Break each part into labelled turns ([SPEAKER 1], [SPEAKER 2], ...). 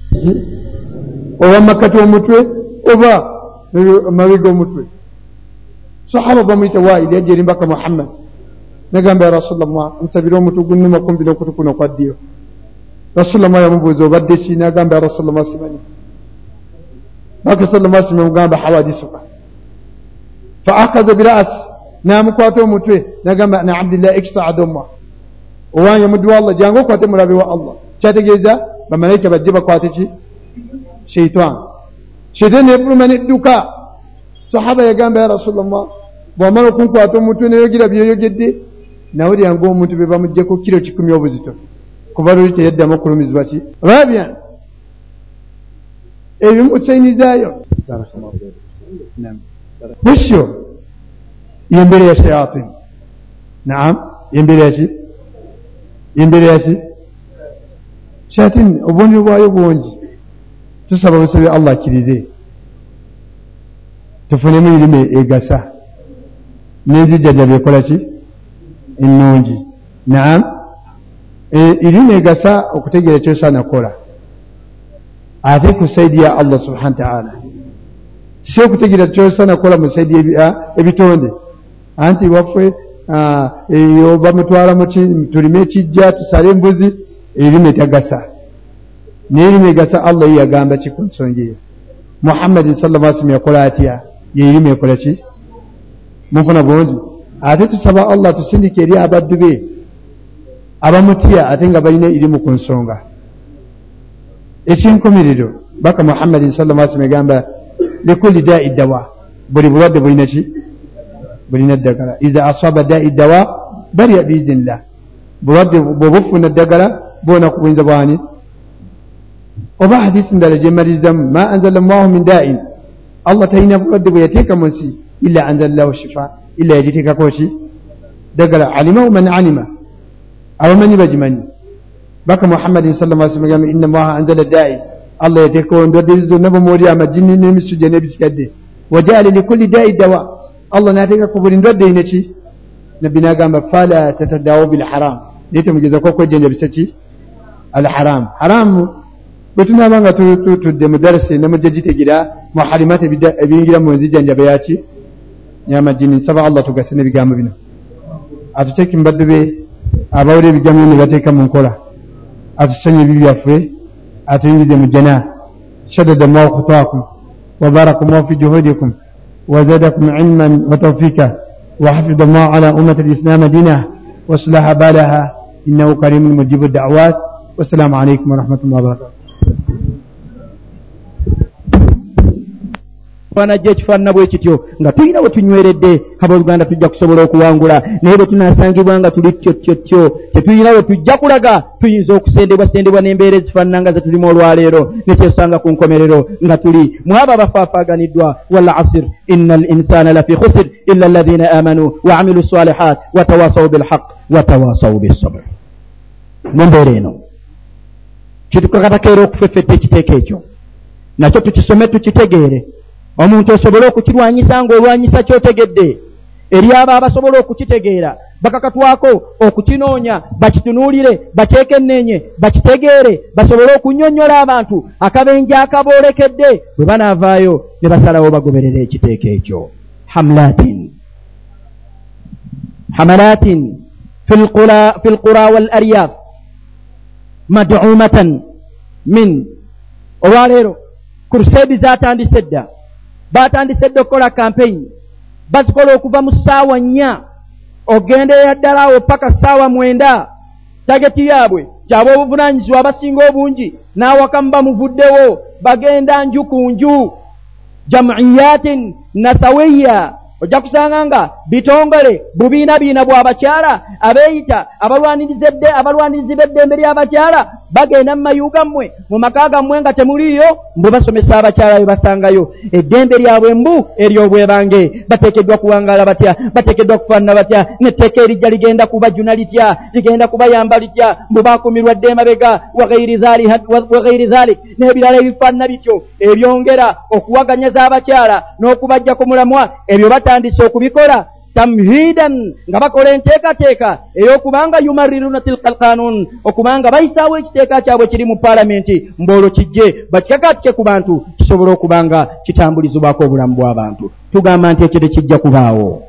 [SPEAKER 1] oba makkati omutwe oba mabega omutwe. Sahaba bamuyita Waili yajja eri mbaka Muhammad nagamba ya Rasulullah nsabira omutwe gunnuma kumpi n'okutu kuno kwa ddyo. Rasulullah yamubuuza obadde ki? Nagamba ya Rasulullah simanyi. Baka sallallahu alaihi wasallam gamba hawadisuka fa akaza birasi namukwata omutwe nagamba na Abdullah iksta'ad umma owange muddu wa Allah jangu kwate mulabe wa Allah. Kyategeeza bamalayika bajje bakwate ki? Shaitan. Shaitan yebuluma nedduka. Sahaba yagamba ya Rasulullah bw'amala okunkwata omutwe neyogira byeyoyogedde nawulira ng'omuntu be bamuggyeko kilo 10 obuzito kuba luli teyaddamu okulumizibwa ki? Rabia ebimusainizaayo busyo yembere ya shayatin. Naam, yembere ya ki? Yembere ya ki? Shayatin obungi bwayo bungi. Tusaba busabe Allah akirize tufunemu irime egasa n'enzijjanja byekola ki? Ennungi. Naam, irime egasa okutegeera kyosaana kola ate ku saidi ya Allah subhanahu wa ta'ala, si okutegeera kyosaana kola mu saidi ebitonde anti waffe eyo bamutwala tulime ekijja tusale embuzi. Erime tegasa n'erime egasa Allah yagamba ki ku nsonga eyo? Muhammad sallallahu alaihi wasallam yakola atya? Yerime ekola ki? Mufuna bulungi. Ate tusaba Allah tusindike eri abaddu be abamutya ate nga balina irimu ku nsonga. Ekinkomerero baka Muhammad sallallahu alaihi wasallam yagamba likulli da'i dawa, buli bulwadde bulina ki? Bulina ddagala. Iza asaba da'i dawa bariya biidhnillah, bulwadde bw'obufuna eddagala bwona ku buyinza bwani? Oba hadisi ndala gye malizamu ma anzala Allahu min da'in, Allah talina bulwadde bwe yateeka mu nsi illa anzala lahu shifa, illa yagiteekako ki? Ddagala. Alimahu man alima, abamanyi bagimanyi. Baka Muhammad sallallahu alaihi wasallam inna Allaha anzala da'i, Allah yateekawo endwadde zonna bw'omuwulira amajini n'emisujja n'ebisikadde. Waja'ala likulli da'i dawa, Allah n'ateekako buli ndwadde erina ki? Nabbi n'agamba fala tatadawu bil haram, naye temugezako okwejjanjabisa ki? Al haram. Haramu bwe tunaaba nga tudde mu darasi ne mujja gitegira muharimat ebiyingira mu nzijjanjaba yaki? Y'amajini. Nsaba Allah tugase n'ebigambo bino atuteeke mu baddu be abawulira ebigambo ne bateeka mu nkola, atusonye ebibi byaffe, atuyingize mu jana. Shaddada Allahu khutaakum wa baraka Allahu fi juhudikum wa zadakum ilman wa tawfika wa hafidha Allahu ala ummati al-islam dinaha wa aslaha balaha innahu karimun mujibu ad-da'wat. Wassalamu alaykum wa rahmatullahi wa barakatuh.
[SPEAKER 2] Fanajja ekifaanana bwe kityo nga tulina we tunyweredde abooluganda tujja kusobola okuwangula, naye bwe tunaasangibwa nga tuli tyo tetulina we tujja kulaga tuyinza okusendebwasendebwa n'embeera ezifaanana nga ze tulimu olwaleero, ne kyosanga ku nkomerero nga tuli mu abo abafaafaaganiddwa. Wal asr innal insana lafi khusr illa alladhina amanu wa amilu salihat wa tawasaw bil haqq wa tawasaw bis sabr. Mu mbeera eno kitukakatakeera okufeffetta ekiteeko ekyo, nakyo tukisome tukitegeere, omuntu osobole okukirwanyisa ng'olwanyisa ky'otegedde. Eri abo abasobola okukitegeera bakakatwako okukinoonya, bakitunuulire, bakyekenneenye, bakitegeere, basobole okunnyonnyola abantu akabenje akaboolekedde bwe banaavaayo ne basalawo bagoberera ekiteeko ekyo. hamalatin fil qura wal aryaf mad'umatan min. Olwaleero kurusedi zatandise dda, batandise dda okukola campaign, bazikola okuva mu ssaawa 4 ogenderera ddala awo paka ssaawa 9. Tageti yaabwe kyaba obuvunanyizibwa abasinga obungi n'awakamu bamuvuddewo, bagenda nju ku nju. Jamiyatin nasawiya, ojja kusanga nga bitongole bubiina bw'abakyala abeeyita abalwanirizi b'eddembe ly'abakyala bagenda mu mayuga mmwe, mu maka gammwe nga temuliiyo, mbu basomesa abakyala be basangayo. Eddembe lyabwe mbu ery'obwebange. Bateekeddwa kuwangaala batya? Bateekeddwa kufaanana batya? N'etteeka erijja ligenda kubajuna litya? Ligenda kubayamba litya? Mbu baakumirwa dde emabega wa ghairi dhalik n'ebirala ebifaanana bityo ebyongera okuwaganyaza abakyala n'okubajja ku mulamwa. Ebyo batandise okubikola tamhidan nga bakola enteekateeka ey'okubanga yumarriruna tilka alqanun okubanga bayisaawo ekiteeka kyabwe kiri mu paalamenti mboolo kijje bakikakaatike ku bantu kisobole okubanga kitambulizibwako obulamu bw'abantu. Tugamba nti ekyo tekijja kubaawo.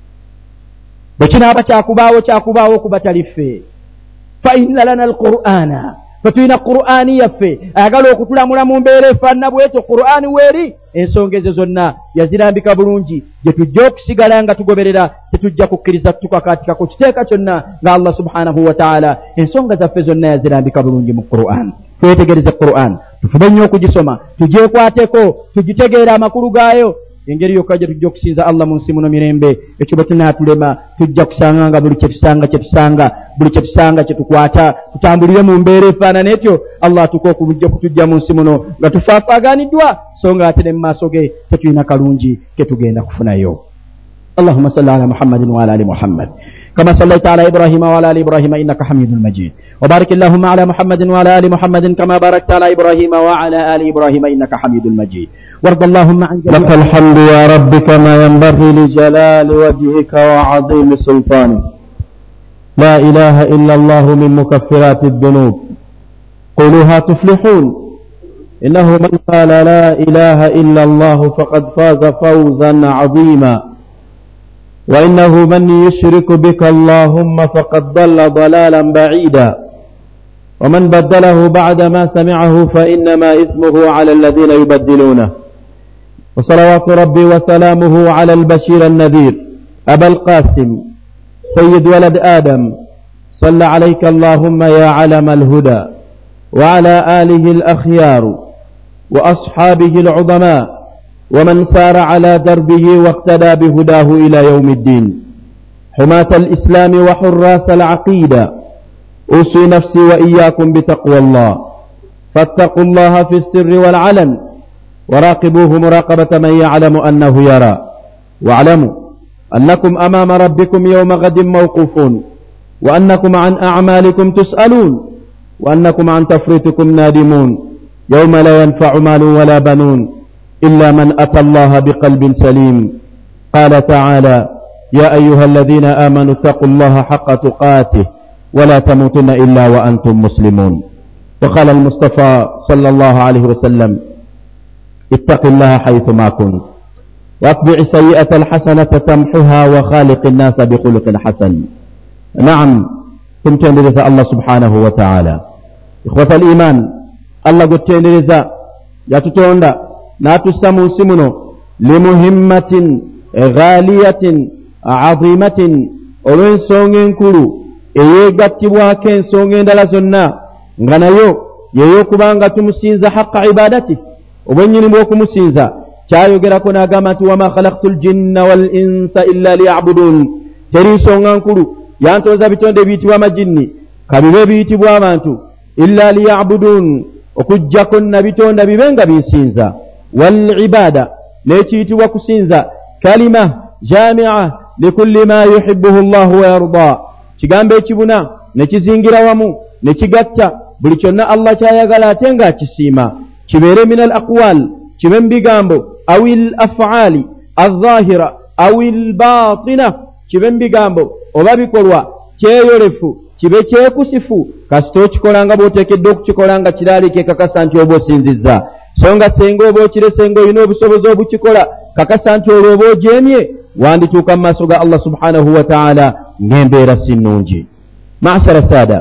[SPEAKER 2] Bwe kinaaba kyakubaawo kuba taliffe. Fa inna lana alqur'ana, fatulina qur'ani yaffe ayagala okutulamula mu mbeera efaanana bwetyo. Qur'ani weeri ensonga ezo zonna yazirambika bulungi gye tujja okusigala nga tugoberera, tetujja kukkiriza tukakaatika ku kiteeka kyonna nga Allah subhanahu wa ta'ala ensonga zaffe zonna yazirambika bulungi mu Qur'an. Twetegereze Qur'an, tufube nnyo okugisoma, tugyekwateko, tugitegeere amakulu gaayo. Engeri yokka gye tujja okusinza Allah mu nsi muno mirembe, ekyo bwe tunaatulema tujja kusanga nga buli kyetusanga kyetukwata tutambulire mu mbeera efaanana etyo. Allah atuka okujja kutujja mu nsi muno nga tufaafaaganiddwa so nga ate ne mu maaso ge tetulina kalungi ketugenda kufunayo. Allahumma salli ala Muhammadin wa ala ali Muhammad كما صليت على إبراهيم وعلى آل إبراهيم إنك حميد مجيد وبارك اللهم على محمد وعلى آل محمد كما باركت على إبراهيم وعلى آل إبراهيم إنك حميد مجيد وارض اللهم عن جميع. لك الحمد يا رب كما ينبغي لجلال وجهك وعظيم سلطانك. لا إله إلا الله من مكفرات الذنوب قولوها تفلحون. إنه من قال لا إله إلا الله فقد فاز فوزا عظيما وإنه من يشرك بك اللهم فقد ضل ضلالا بعيدا ومن بدله بعد ما سمعه فإنما إثمه على الذين يبدلونه. وصلوات ربي وسلامه على البشير النذير أبا القاسم سيد ولد آدم صلى عليك اللهم يا علم الهدى وعلى آله الأخيار وأصحابه العظماء ومن سار على دربه واقتدى بهداه إلى يوم الدين. حماة الإسلام وحراس العقيدة أوصي نفسي وإياكم بتقوى الله، فاتقوا الله في السر والعلن وراقبوه مراقبة من يعلم أنه يرى، واعلموا أنكم أمام ربكم يوم غد موقوفون وأنكم عن أعمالكم تسألون وأنكم عن تفريطكم نادمون يوم لا ينفع مال ولا بنون إلا من أتى الله بقلب سليم. قال تعالى يا أيها الذين آمنوا اتقوا الله حق تقاته ولا تموتن إلا وأنتم مسلمون. وقال المصطفى صلى الله عليه وسلم اتق الله حيثما كنت واتبع سيئة الحسنة تمحها وخالق الناس بخلق حسن. نعم كنت لرزاء الله سبحانه وتعالى. إخوة الإيمان الله قلت لرزاء يتتوندا ناتسمو سمنو لمهمة غالية عظيمة olwen songa enkulu eyeegattibwako ensonga endala zonna nga nayo yeyokubanga tumusinza haqqa ibadati obwennyini bw'okumusinza. Kyayogerako n'agamba nti wama khalaqtu ljinna wal insa illa liya'budun. Teri nsonga nkulu yantonza bitonde biyitibwa amajinni kabibe biyitibwa abantu illa liya'budun okujjako nabitonda bibe nga binsinza. Wal ibada n'ekiyitibwa kusinza kalima jami'a likulli ma yuhibbuhu Allahu wa yarda. Kigambo ekibuna ne kizingira wamu ne kigatta buli kyonna Allah kyayagala ate nga akisiima, kibeere min al aqwal kibe mu bigambo awil af'ali al-zahira awil batina kibe mu bigambo oba bikolwa kyeyolefu kibe kyekusifu kasita okikolanga bw'oteekedde okukikola nga kiraalike kakasa nti oba osinzizza. So nga senga oba okirese nga olina obusobozi obukikola kakasa nti olwo oba ojeemye wandituuka mu maaso ga Allah subhanahu wa ta'ala ng'embeera si nnungi. Ma'ashara saada,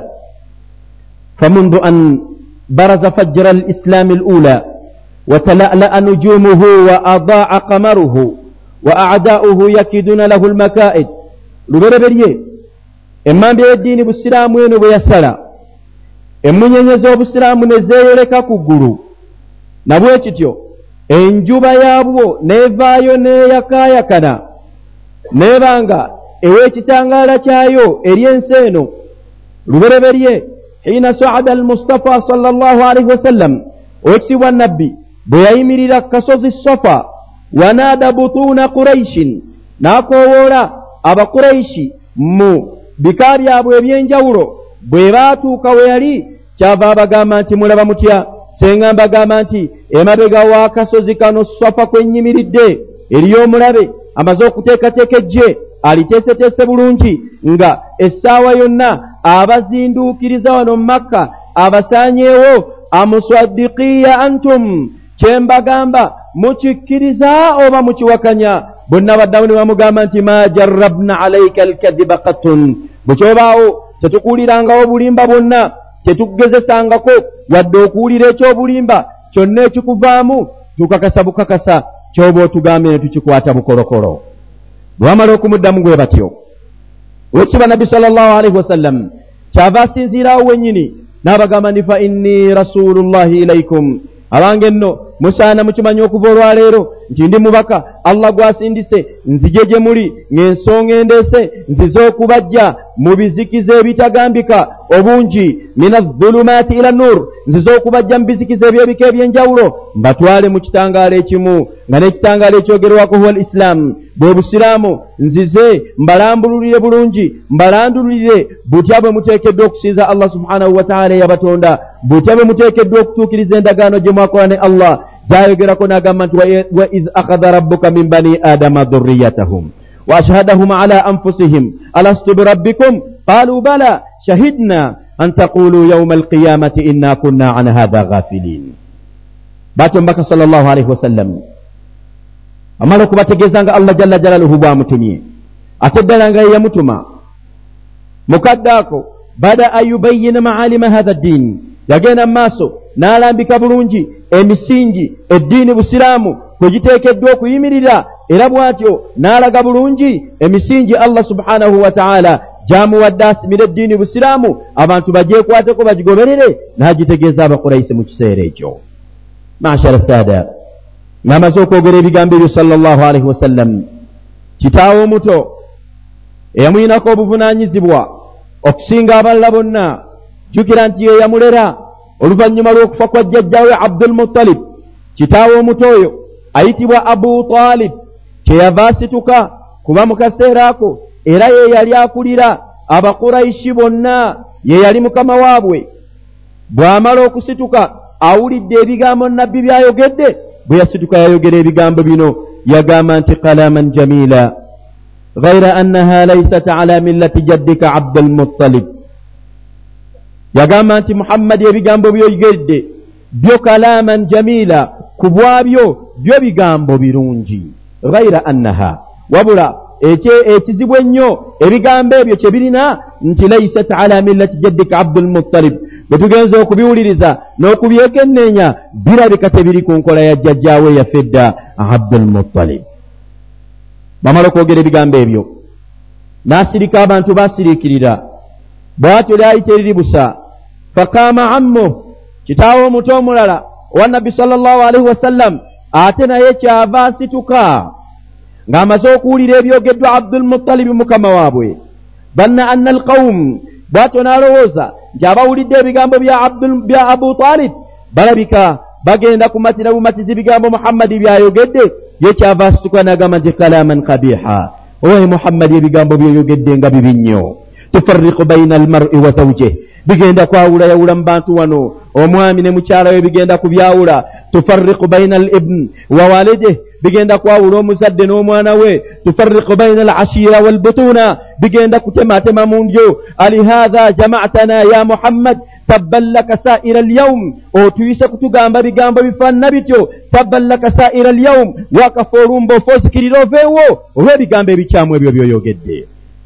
[SPEAKER 2] famundu an baraza fajra al-islam al-ula وتلألأ نجومه وأضاء قمره وأعداؤه يكيدون له المكائد. lubereberye emmambya y'eddiini busiraamu eno bwe yasala emmunyenye z'obusiraamu ne zeeyoleka ku ggulu nabwe kityo enjuba yaabwo neevaayo neeyakaayakana neebanga ew'ekitangaala kyayo eri ensi eno. lubereberye hiina saada al-Mustafa sallallahu alaihi wasallam owekitiibwa nabbi bwe yayimirira ku kasozi Safa wanaada butuuna Quraishin n'akoowoola abakuraishi mu bika byabwe eby'enjawulo bwe baatuuka we yali kyava abagamba nti mulaba mutya? Senga mbagamba nti emabega w'akasozi kano Safa kwe nnyimiridde eriyo omulabe amaze okuteekateeka ejje aliteeseteese bulungi nga essaawa yonna abazinduukiriza wano mu Makka abasaanyeewo amuswaddiqiya antum kyembagamba mukikkiriza oba mukiwakanya bonna baddamu ne bamugamba nti ma jarrabna alayka alkadhiba qattun bwekyobaawo tetukuulirangawo bulimba bwonna tetugezesangako wadde okuwulira ekyobulimba kyonna ekikuvaamu tukakasa bukakasa kyoba otugambye ne tukikwata bukolokolo bwe bamala okumuddamu gwe batyo wekiba nabbi sallallahu alaihi wasallam kyava asinziiraawo wennyini n'abagamba ndi fa inni rasulullahi ilaikum abange nno musaana mukimanya okuva olwaleero nti ndi mubaka Allah gwasindise nzije gye muli ng'ensonga endeese nzize okubajja mu bizikiza ebitagambika obungi min adh-dhulumaati ila nur nzize okubajja mu bizikiza eby'ebika eby'enjawulo mbatwale mu kitangaalo ekimu nga n'ekitangaalo ekyogerwako huwa al-islam bwe busiraamu nzize mbalambululire bulungi mbalandululire butya bwe muteekeddwa okusinza Allah subhanahu wa ta'ala yabatonda butya bwe muteekeddwa okutuukiriza endagaano gye mwakola ne Allah jayogerako n'agamba nti wa iz akhadha rabbuka min bani adama dhurriyatahum wa ashhadahum ala anfusihim alastu birabbikum qalu bala shahidna an taqulu yawma alqiyamati inna kunna an hadha ghafilin bato mbaka sallallahu alaihi wasallam amala okubategeeza nga Allah jalla jalaluhu bw'amutumye ate ddala nga yamutuma mukaddaako bada ayubayyina ma'alima hadha ddin yagenda mu maaso n'alambika bulungi emisingi eddiini busiraamu kwe giteekeddwa okuyimirira era bw'atyo n'alaga bulungi emisingi Allah subhanahu wa ta'ala gy'amuwadde asimira eddiini busiraamu abantu bagyekwateko bagigoberere n'agitegeeza abakurayisi mu kiseera ekyo ma'ashara saada ng'amaze okwogera ebigambo ebyo sallallahu alaihi wasallam kitaawo omuto eyamuyinako obuvunaanyizibwa okusinga abalala bonna jjukira nti ye yamulera oluvannyuma lw'okufa kwa jjajjaawe Abdul Muttalib kitaawo omuto oyo ayitibwa Abu Talib kyeyava asituka kuba mu kaseera ako era ye yali akulira abakuraishi bonna ye yali mukama waabwe bw'amala okusituka awulidde ebigambo nabbi byayogedde bwe yasituka yayogera ebigambo bino yagamba nti kalaman jamila ghayra annaha laysat ala millati jaddika Abdul Muttalib yagamba nti Muhammad ebigambo byoyogedde byo kalaman jamila kubwabyo byo bigambo birungi ghayra annaha wabula ekizibu ennyo ebigambo ebyo kye birina nti laysat ala millati jaddika Abdul Muttalib bwe tugenza okubiwuliriza n'okubyekenneenya birabika tebiri ku nkola ya jjajjaawe yafedda Abdul Muttalib bamala okwogera ebigambo ebyo n'asirika abantu basiriikirira bw'atyo lyayita eriri busa faqaama ammu kitaawo omuto omulala owa nabbi sallallahu alaihi wasallam ate naye kyava asituka ng'amaze okuwulira ebyogeddwa Abdul Muttalib mukama waabwe banna anna alqawm bw'atyo n'alowooza nti abawulidde ebigambo bya Abu Talib balabika bagenda kumatira bumatizi bigambo Muhammadi byayogedde ye kyava asituka n'agamba nti kalaman qabiha owaye Muhammadi ebigambo byoyogedde nga bibi nnyo tufarriqu bayna almar'i wa zawjihi bigenda kwawulayawula mu bantu wano omwami ne mukyala we bigenda kubyawula tufarriqu bayna al-ibn wa walidihi bigenda kwawula omuzadde n'omwana we tufarriqu bayna al-ashira wal-butuna bigenda kutematema mu ndyo alihadha jama'tana ya Muhammad tabban laka sa'ira al-yawm otuyise kutugamba bigambo bifaanana bityo tabban laka sa'ira al-yawm wakafa olumba ofoosikirira oveewo olw'ebigambo ebikyamu ebyo byoyogedde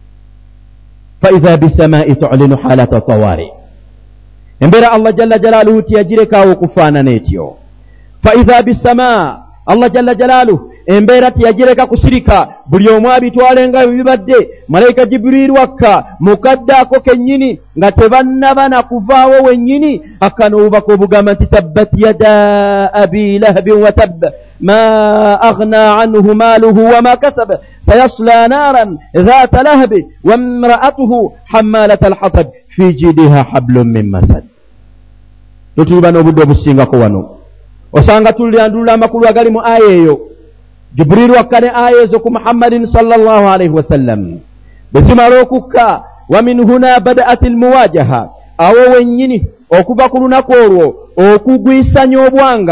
[SPEAKER 2] فإذا بالسماء تعلن حالة الطوارئ امبرا الله جل جلاله تيجركا وكفانا نيتيو فإذا بالسماء الله جل جلاله embeera tiyagireka kusirika buli omu abitwalenga bibadde malayika Jibril wakka mukaddaako kennyini nga tebannaba na kuvaawo wennyini akanoobubaka obugamba nti tabbat yada abi lahabin wa tabb ma aghna anhu maaluhu wa ma kasab sayasla naran dhata lahabi wa imra'atuhu hammalata alhatab fi jidiha hablum min masad tutuba n'obudde obusingako wano osanga tuliandulula amakulu agali mu aya eyo Jibril wakane aya ezo ku Muhammadin sallallahu alaihi wasallam besimala okukka wa min huna bada'at almuwajaha awo wennyini okuva ku lunaku olwo okugwisanya obwanga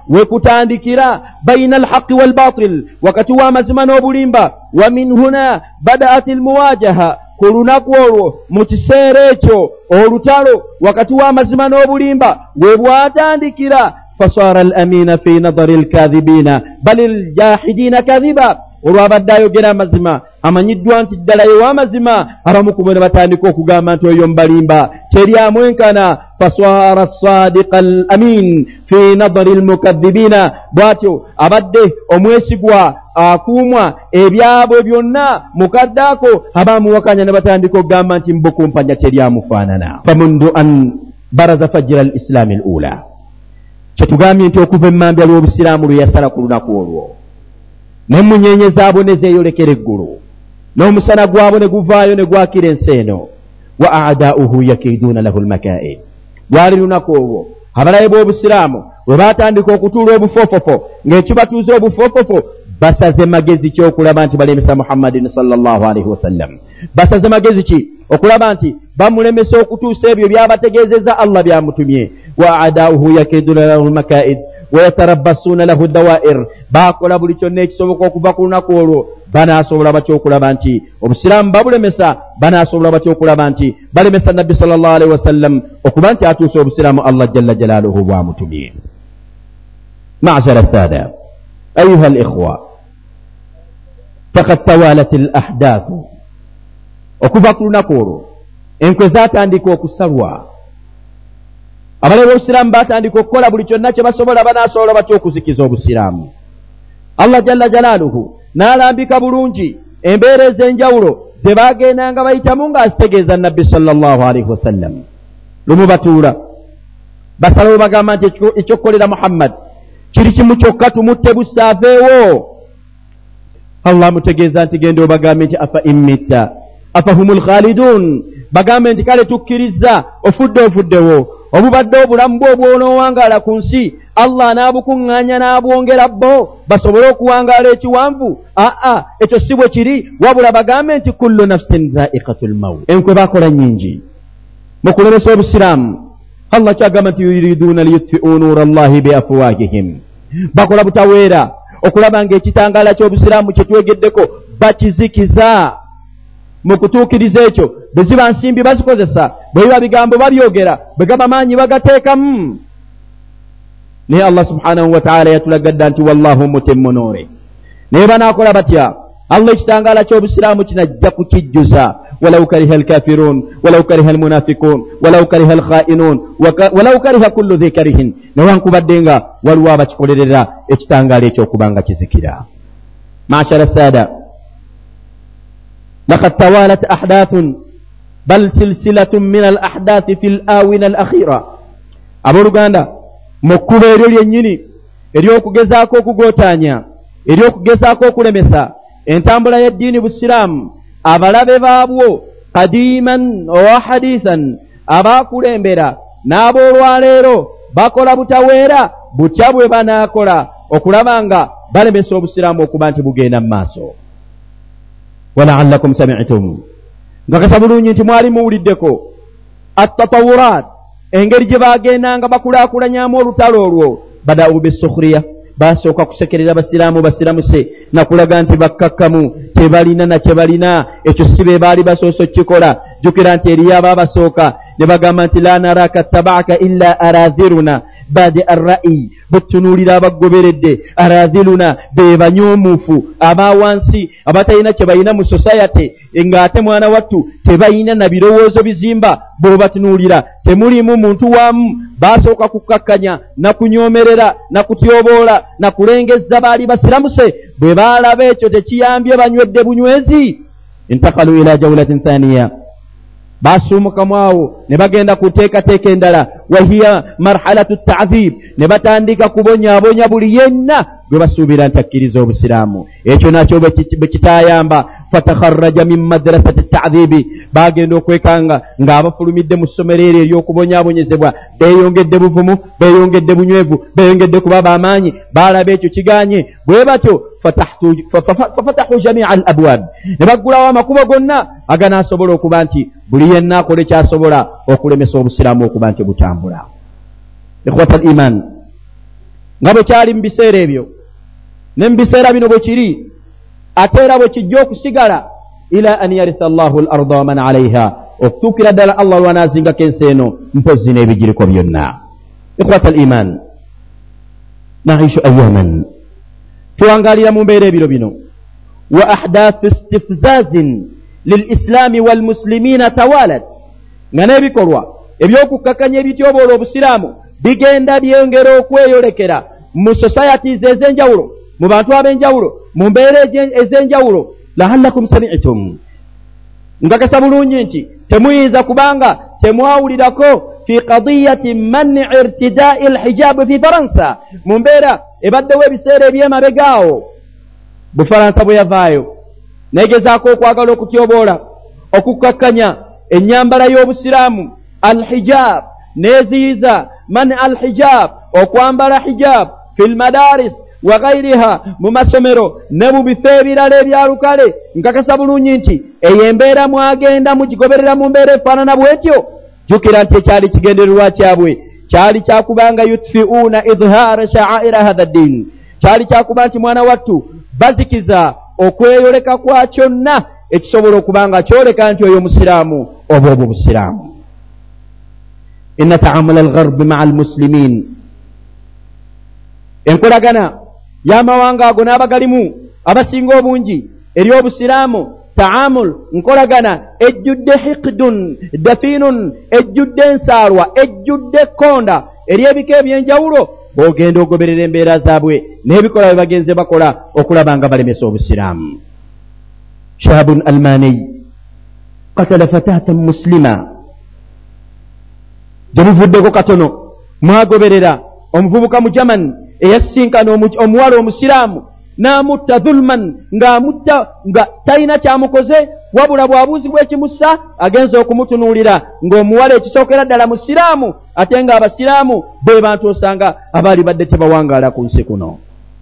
[SPEAKER 2] wekutandikira baina alhaqi walbatil wakati wa mazima n'obulimba wa min huna badaat almuwajaha ku lunaku olwo mu kiseera ekyo olutalo wakati wa mazima n'obulimba we bwatandikira fasara alamina fi nadari alkadhibina bal aljahidina kadhiba olwabadde ayogera amazima amanyiddwa nti ddala yew'amazima abamu ku bo ne batandika okugamba nti oyo mbalimba teri amwenkana faswara sadiqa alamin fi nadari almukadhibina bw'atyo abadde omwesigwa akuumwa ebyabwe byonna mukaddaako abamuwakanya ne batandika okugamba nti mbukumpanya teri amufaanana famundu an baraza fajira alislaami alula kyetugambye nti okuva emmambya lw'obusiraamu lwe yasala ku lunaku olwo n'emunyenye zaabwe ne zeeyolekera eggulu n'omusana gwabwe ne guvaayo ne gwakira ensi eno wa aadaauhu yakiiduuna lahu almakaid lwali lunaku olwo abalabe b'obusiraamu bwe baatandika okutuula obufofofo ng'ekibatuuza obufofofo basaze magezi ki okulaba nti balemesa muhammadin sallallahu alaihi wasallam basaze magezi ki okulaba nti bamulemesa okutuusa ebyo byabategeezeza allah byamutumye wa aadaauhu yakiiduuna lahu almakaid wayatarabbasuuna lahu dawair bakola buli kyonna ekisoboka okuva ku lunaku olwo banaasobola batya okulaba nti obusiraamu babulemesa banaasobola batya okulaba nti balemesa nabbi sallallahu alaihi wasallam okuba nti atuusa obusiraamu allah jalla jalaaluhu bwamutumye ma'shara saada ayuha alikhwa faqad tawalat alahdathu okuva ku lunaku olwo enkwe zaatandika okusalwa abalabe b'obusiraamu baatandika okukola buli kyonna kye basobola banaasobola batya okuzikiza obusiraamu allah jalla jalaaluhu n'alambika bulungi embeera ez'enjawulo ze baagendanga bayitamu ng'azitegeeza nabbi sallallahu alaihi wasallam lumu batuula basalawo bagamba nti ekyokukolera muhammad kiri kimu kyokka tumutte busaaveewo allah amutegeeza nti genda obagambe nti afa immitta afa humul khalidun bagambe nti kale tukkiriza ofuddewo obubadde obulamu bwo obw'onoowangaala ku nsi allah n'abukuŋŋaanya n'abwongera bo basobole okuwangaala ekiwanvu ekyo si bwe kiri wabula bagambe nti kullu nafsin dha'iqatul maut enkwe bakola nnyingi mu kulemesa obusiraamu allah kyagamba nti yuriduuna liyutfi'u nuura allahi biafwaahihim bakola butaweera okulaba ng'ekitangaala ky'obusiraamu kye twegeddeko bakizikiza mu kutuukiriza ekyo bwe ziba nsimbi bazikozesa bwe biba bigambo babyogera bwe gaba maanyi bagateekamu naye allah subhanahu wa ta'ala yatulagadda nti wallahu mutimmu nuuri naye banaakola batya allah ekitangaala ky'obusiraamu kinajja kukijjuza walau kariha alkafirun walau kariha almunafiqun walau kariha alkhainun walau kariha kullu dhi karihin newankubadde nga waliwo abakikolerera ekitangaala ekyokubanga kizikira ma'shara saada لقد توالت أحداث بل سلسلة من الأحداث في الآونة الأخيرة أبو رغاندا مكوبة الينيني اليوكو جزاكو كغوتانيا اليوكو جزاكو كولمسا انتامبلا يدين بالسلام أبلا ببابو قديما وحديثا أبا كولمبرا نابو الواليرو باكولا بتاويرا بتابو باناكولا okulabanga balemesa obusiraamu okuba nti bugenda mu maaso wala'allakum sami'tum ngakasa bulungi nti mwali muwuliddeko at-tatawurat engeri gye bagendanga bakulaakulanyamu olutalo olwo bada'u bisukhriya basooka kusekerera basiramuse nakulaga nti bakkakkamu tebalina na kyebalina ekyo sibe baali basooso kikola jukira nti eriyo ababasooka ne bagamba nti la naraka tabaka illa aradhiruna badi arra'i butunulira abagoberedde aradhiluna be banyoomufu abawansi abatalina kye balina mu society ng'ate mwana wattu tebalina na birowoozo bizimba bw'obatunulira temulimu muntu wamu basooka kukakkanya na kunyoomerera na kutyoboola na kulengezza baali basiramuse bwe baalaba ekyo tekiyambye banywedde bunywezi intakalu ila jawlatin thaniya basumukamu awo ne bagenda kuteekateeka endala wahiya marhalatu ta'dhib ne batandika kubonyaabonya buli yenna gwe basuubira nti akkiriza obusiraamu ekyo nakyo bwe kitayamba fatakharraja min madrasati ta'dhibi bagenda okwekanga ng'abafulumidde mu ssomero eryo ery'okubonyaabonyezebwa beeyongedde buvumu beeyongedde bunywevu beeyongedde kuba b'amaanyi baalaba ekyo kiganye bwe batyo fafatahu jamia al abwab ne baggulawo amakubo gonna aganaasobola okuba nti buli yenna akole kyasobola okulemesa obusiraamu okuba nti butambula ikhwata al iman nga bwe kyali mu biseera ebyo ne mu biseera bino bwe kiri ate era bwe kijja okusigala ila an yaritha Allahu al-arda wa man alayha okutuukira ddala Allah lwanaazingako ensi eno mpozzi n'ebigiriko byonna. ikhwata al-iman naishu ayaman tuwangalira mu mbeera ebiro bino wa ahdathu istifzazin lilislami walmuslimina tawalat nga n'ebikolwa eby'okukkakanya ebityoboola obusiraamu bigenda byongera okweyolekera mu societies ez'enjawulo, mu bantu ab'enjawulo, mu mbeera ez'enjawulo. lahallakum sami'tum, ngakasa bulungi nti temuyinza kubanga temwawulirako fi qadiyati man'i irtida'i alhijab fi faransa, mu mbeera ebaddewo ebiseera eby'emabegaawo Bufaransa bwe yavaayo negezaako okwagala okutyoboola okukkakkanya ennyambala y'obusiraamu alhijab, neziyiza man alhijab, okwambala hijab fil madaris wa ghayriha, mu masomero ne mu bifo ebirala ebyalukale. nkakasa bulungi nti eyo embeera mwagenda mugigoberera mu mbeera efaanana bwetyo. jjukira nti ekyali kigendererwa kyabwe kyali kyakubanga yutfi'una idhaara sha'aira hadha ddin, kyali kyakuba nti mwana wattu bazikiza okweyoleka kwa kyonna ekisobola okubanga kyoleka nti oyo musiraamu oba obwo busiraamu. inna ta'amula al-gharb ma'a al-muslimin, enkolagana y'amawanga ago n'abagalimu abasinga obungi eri obusiraamu, ta'amul nkolagana ejjudde hiqdun dafinun, ejjudde ensaalwa, ejjudde konda eri ebika ebyenjawulo. bw'ogenda ogoberera embeera zaabwe n'ebikola bye bagenze bakola okulaba nga balemesa obusiraamu. shabun almani qatala fatatan muslima, gye muvuddeko katono mwagoberera omuvubuka mu German eyasisinkana omuwala omusiraamu n'amutta dhulman, ng'amutta nga talina kyamukoze wabula bw'abuuzibwa ekimussa agenza okumutunuulira ng'omuwala ekisookera ddala musiraamu, ate ng'abasiraamu be bantu osanga abaali badde tebawangaala ku nsi kuno.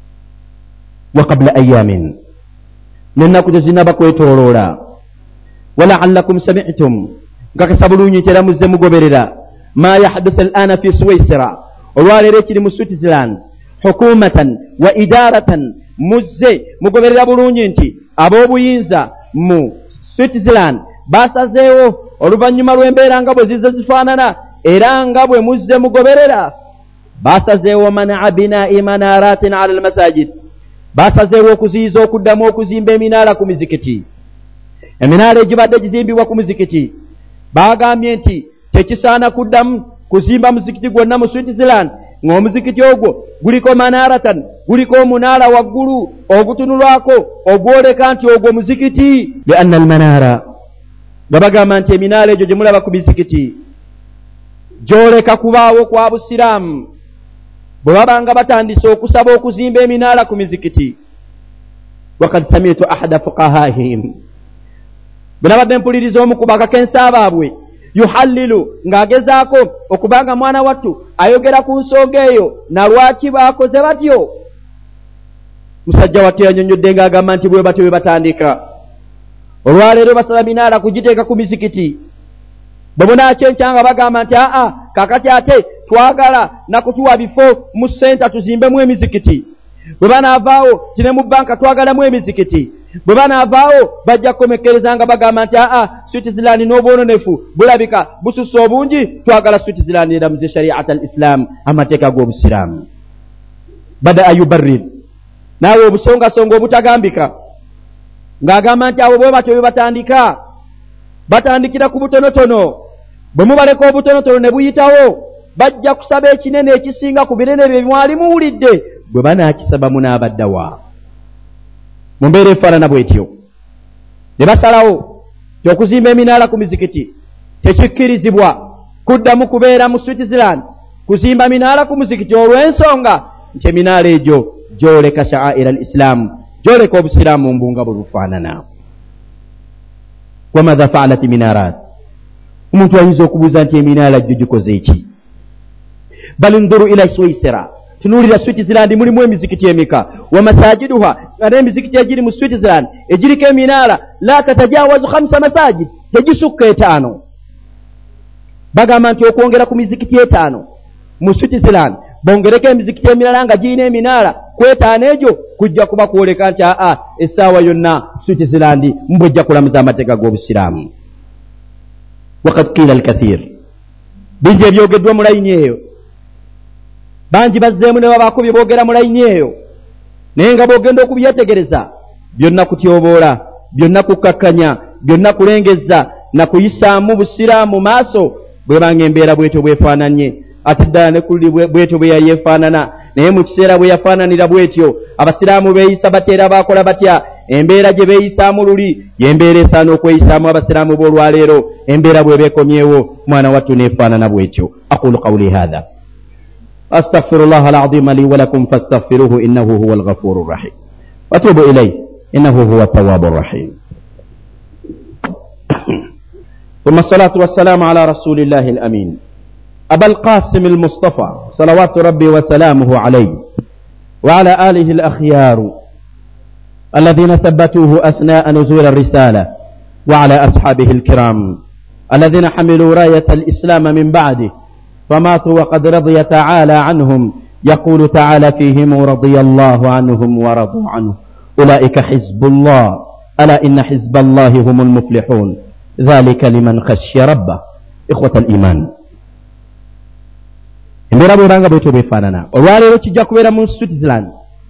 [SPEAKER 2] wa qabla ayamin, n'ennaku tezinaba kwetooloola. wala'allakum sami'tum, nkakasa bulungi nti era muzze mugoberera ma yahduthu al'ana fi Switzerland, olwaleero ekiri mu Switzerland, hukumatan wa idaratan, muzze mugoberera bulungi nti ab'obuyinza mu Switzerland basazeewo oluvannyuma lw'embeera nga bwe zizze zifaanana era nga bwe muzze mugoberera, basazeewo man'a binaa'i manaratin ala almasajid, basazeewo okuziyiza okuddamu okuzimba eminaala ku mizikiti. eminaala egibadde gizimbibwa ku mizikiti baagambye nti tekisaana kuddamu kuzimba muzikiti gwonna mu Switzerland ng'omuzikiti ogwo guliko manaratan, guliko omunaala waggulu ogutunulwako ogwoleka nti ogwo muzikiti. lianna almanara, nga bagamba nti eminaala egyo gye mulaba ku mizikiti gyoleka kubaawo kwa busiraamu bwe babanga batandise okusaba okuzimba eminaala ku mizikiti. wakad samitu ahada fuqahaihim, bwe nabadde mpuliriza omu ku bakakensa baabwe yuhallilu, ng'agezaako okubanga mwana wattu ayogera ku nsonga eyo na lwaki baakoze batyo. musajja wattu yannyonnyodde ng'agamba nti bwe batyo bwe batandika olwaleero basaba minaala kugiteeka ku mizikiti, bwe bunaakyenkya bagamba nti kakati ate twagala nakutuwa bifo mu senta tuzimbemu emizikiti. bwe banaavaawo kine mu banka twagalamu emizikiti. bwe banaavaawo bajja kukomekkereza nga bagamba nti Switzerland n'obwononefu bulabika bususse obungi, twagala Switzerland eramuze shari'at al-islam, amateeka g'obusiraamu. bada ayubarrid, naawe obusongasonga obutagambika ng'agamba nti abo bwe batyo bye batandika, batandikira ku butonotono. bwe mubaleka obutonotono ne buyitawo bajja kusaba ekinene ekisinga ku binene bye mwali muwulidde. bwe banaakisaba munaabaddawa mu mbeera efaanana bwetyo. ne basalawo ti okuzimba eminaala ku mizikiti tekikkirizibwa kuddamu kubeera mu Switzerland kuzimba minaala ku muzikiti olw'ensonga nti eminaala egyo gyoleka sha'aira al-islam, gyoleka obusiraamu mbunga bulufaanana. wamadha fa'alat minarat, omuntu ayinza okubuuza nti eminaala gyo gikoze eki? bal nduru ila Switzerland, tunuulira Switzerland mulimu emizikiti emika, wa masajiduha, nga n'emizikiti egiri mu Switzerland egiriko eminaala la tatajawazu 5 masajid, tegisukka 5. bagamba nti okwongera ku mizikiti 5 mu Switzerland bongereko emizikiti emirala nga giyina eminaala kwetaana egyo kujja kuba kwoleka nti essaawa yonna Switzerland mbwejja kulamuza amateeka g'obusiraamu. Waqad qila al-kathir, bingi ebyogeddwa mu layini eyo, bangi bazzeemu ne babaako bye boogera mu layini eyo, naye nga boogenda okubyetegereza byonna kutyoboola, byonna kukkakkanya, byonna kulengezza na kuyisaamu busiraamu maaso bwe banga embeera bwetyo bwefaananye, ate ddala ne kulli bwetyo bwe yefaanana. Naye mu kiseera bwe yafaananira bwetyo abasiraamu beeyisa batya baakola batya, embeera gye beeyisaamu luli y'embeera esaana okweyisaamu abasiraamu b'olwaleero. Embeera bwe beekomyewo mwana wattu neefaanana bwetyo. aqulu qawli hadha astaghfirullah al-azim li wa lakum fastaghfiruhu innahu huwa al-ghafuru rahim wa tubu ilayhi innahu huwa at-tawwabur rahim. ثم الصلاة والسلام على رسول الله الأمين أبا القاسم المصطفى صلوات ربي وسلامه عليه وعلى آله الأخيار الذين ثبتوه أثناء نزول الرسالة وعلى أصحابه الكرام الذين حملوا راية الإسلام من بعده فماتوا وقد رضي تعالى عنهم. يقول تعالى فيهم رضي الله عنهم ورضوا عنه أولئك حزب الله ألا إن حزب الله هم المفلحون ذلك لمن خشي ربه. إخوة الإيمان, embeera bwebanga bwetyo bwefaanana. Olwaleero kijja kubeera mu Switzerland.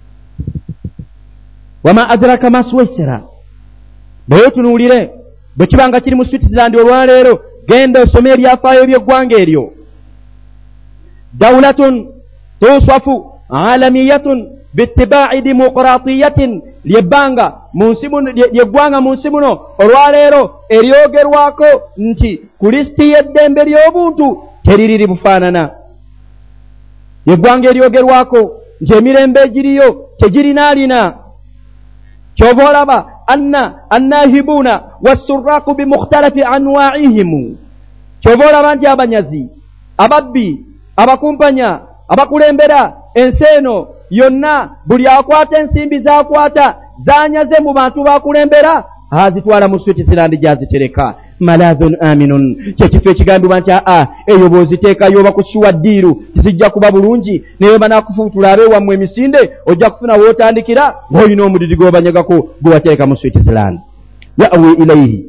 [SPEAKER 2] Wama adraka ma Switzerland, bwe tunuulire bwe kibanga kiri mu Switzerland olwaleero, genda osome ebyafaayo by'eggwanga eryo. Dawlatun tuswafu alamiyatun bittibaa'i dimokuraatiyatin, lyebbanga mu nsi muno, lyeggwanga mu nsi muno olwaleero eryogerwako nti ku lisiti y'eddembe ly'obuntu teririri bufaanana. Yeggwanga eryogerwako nti emirembe egiriyo tegirinaalina. Kyova olaba annahibuna wassurraku bimukhtalafi anwa'ihim. Kyova olaba nti abanyazi, ababbi, abakumpanya, abakulembera ensi eno yonna, buli akwata ensimbi z'akwata zanyaze mu bantu bakulembera, azitwala mu Switzerland gyazitereka. Maladhun aminun, kyekifo ekigambibwa nti eyo bw'oziteekayo oba kusuwa ddiiru tizijja kuba bulungi, naye banakufuutula abeewammwe emisinde ojja kufuna w'otandikira ng'olina omudidi gw'obanyagako gwe wateeka mu Switzerland. Ya'wi ilayhi,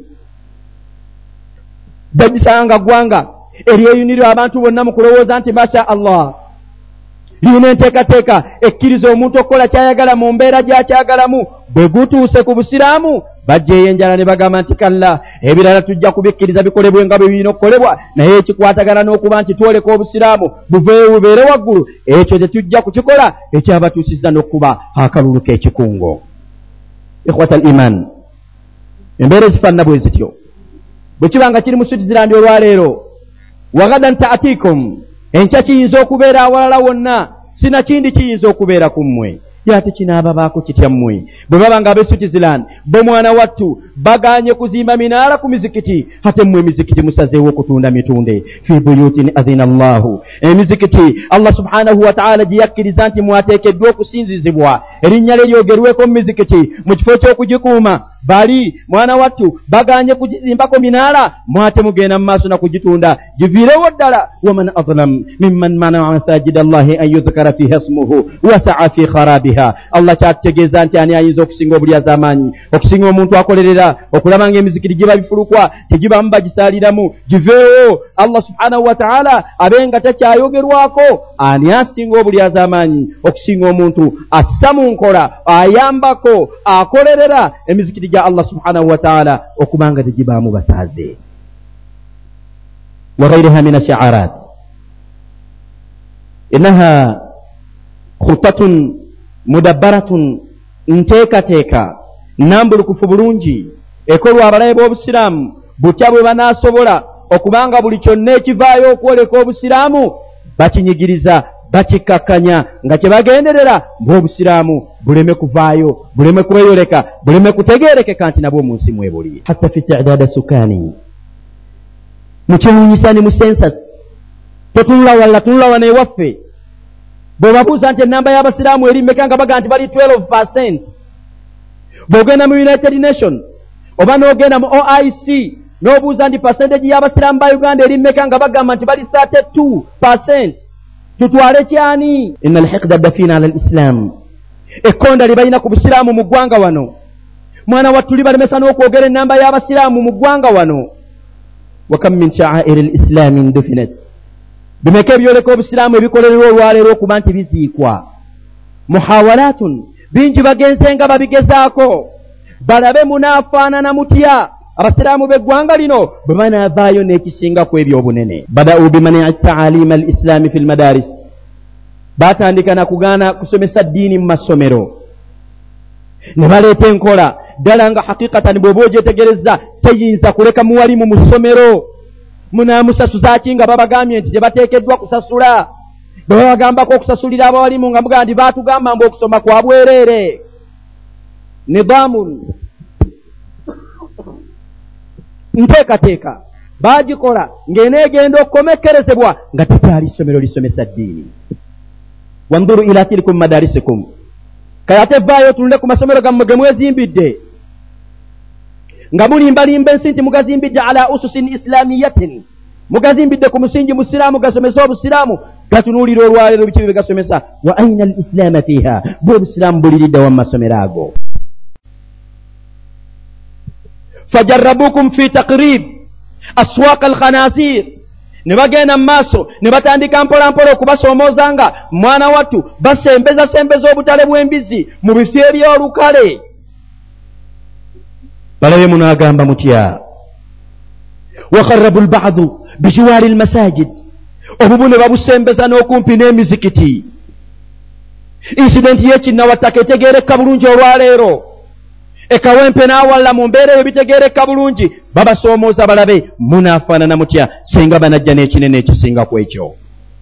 [SPEAKER 2] bagisanga ggwanga eryeyunirwa abantu bonna mu kulowooza nti masha Allah lirina enteekateeka ekkiriza omuntu okukola kyayagala mu mbeera gy'akyagalamu. Bwe gutuuse ku busiraamu bajja eyenjala ne bagamba nti kalla, ebirala tujja kubikkiriza bikolebwe nga bwe birina okukolebwa, naye ekikwatagana n'okuba nti twoleka obusiraamu buveewo bubeere waggulu, ekyo tetujja kukikola, ekyabatuusizza n'okuba akalulu k'ekikungo. Ikhwata al-iman, embeera ezifaanana bwe zityo bwe kibanga kiri mu Switzerland olwaleero, wagadan ta'atikum, enkya kiyinza okubeera awalala wonna, sinakindi kiyinza okubeera ku mmwe. Yate kinaababaako kitya mmwe bwe baba nga ab'e Switzerland bo mwana wattu baganye kuzimba minaala ku mizikiti, ate mmwe emizikiti musazeewo okutunda mitunde. Fi buyutin adhina Allahu, emizikiti Allah subhanahu wa ta'ala gye yakkiriza nti mwateekeddwa okusinzizibwa, erinnya lye lyogerweko mu mizikiti mu kifo ky'okugikuuma. Bali mwana wattu baganye kugizimbako minaala, mwate mugenda mu maaso na kugitunda giviirewo ddala. Waman adlam mimman mana'a masajida Allahi an yudhkara fiha ismuhu wa sa'a fi kharabiha. Allah kyatutegeeza nti ani ayinza okusinga obulyazamaanyi, okusinga omuntu akolerera okulaba ng'emizikiti giba bifulukwa tegibamu bagisaaliramu, giveewo Allah subhanahu wa ta'ala abenga takyayogerwako. Ani asinga obulyazamaanyi okusinga omuntu assa mu nkola, ayambako, akolerera emizikiti gya Allah subhanahu wa ta'ala okubanga tegibaamu basaaze. Wa ghayriha min ash-shi'arat innaha khutatun mudabbaratun, nteekateeka nambulukufu bulungi ekolwa abalabe b'obusiraamu butya bwe banaasobola okubanga buli kyonna ekivaayo okwoleka obusiraamu bakinyigiriza, bakikkakkanya nga kye bagenderera ng'obusiraamu buleme kuvaayo, buleme kweyoleka, buleme kutegeerekeka nti nabwo mu nsi mwebuli. Hatta fi ta'dada sukani, mu kyewuunyisa ne mu census totunula wala tunula wana ewaffe bwe babuuza nti ennamba y'abasiraamu eri mmeka nga baga nti bali 12%. Bw'ogenda mu United Nations oba n'ogenda mu OIC n'obuuza nti percentage y'abasiraamu ba Uganda eri mmeka nga bagamba nti bali 32%. tutwale kyani? Inna alhiqda dafina ala alislam, ekkonda libalina ku busiraamu mu ggwanga wano. Mwana wattu libalemesa n'okwogera ennamba y'abasiraamu mu ggwanga wano. Wa kam min sha'airi alislami dufinat, bimeka ebyoleka obusiraamu ebikolererwa olwaleero okuba nti biziikwa. Muhawalatun, bingi bagenze nga babigezaako balabe munaafaanana mutya abasiraamu b'eggwanga lino bwe banaavaayo n'ekisinga ku ebyo obunene. Bada'u bimani ta'alima al-islami fil madaris, baatandika na kugaana kusomesa ddiini mu masomero, ne baleeta enkola ddala nga hakikatan bw'oba ogyetegereza teyinza kuleka muwalimu mu ssomero munaamusasuza ki nga babagambye nti gye bateekeddwa kusasula. Bwe babagambako okusasulira abawalimu nga mugaa nti baatugamba mbu okusoma kwa bwereere. Nidaamun, nteekateeka baagikola ng'eneegenda okukomekkerezebwa nga tekyali ssomero lisomesa ddiini. Wanduru ila tilkum madarisikum, kale ate vaayo tunule ku masomero gammwe ge mwezimbidde, nga mulimbalimba ensi nti mugazimbidde ala ususin islamiyatin, mugazimbidde ku musingi musiraamu gasomesa obusiraamu, gatunuulira olwaleero biki bye gasomesa. Wa aina alislaama fiiha, bwe obusiraamu buliriddawa mu masomero ago. Fajarrabukum fi taqrib aswaq alkhanazir, ne bagenda mu maaso ne batandika mpola mpola okubasoomooza nga mwana wattu basembeza obutale bw'embizi mu bifo eby'olukale. Balabe munaagamba mutya. Wa kharrabu alba'du bijiwaari almasajid, obubu ne babusembeza n'okumpi n'emizikiti. Insidenti y'ekinnawattaka etegeereka bulungi olwaleero, ekawempe n'awalla mu mbeera eyo bitegeereka bulungi. Babasoomooza balabe munaafaanana mutya singa banajja n'ekinene ekisinga ku ekyo.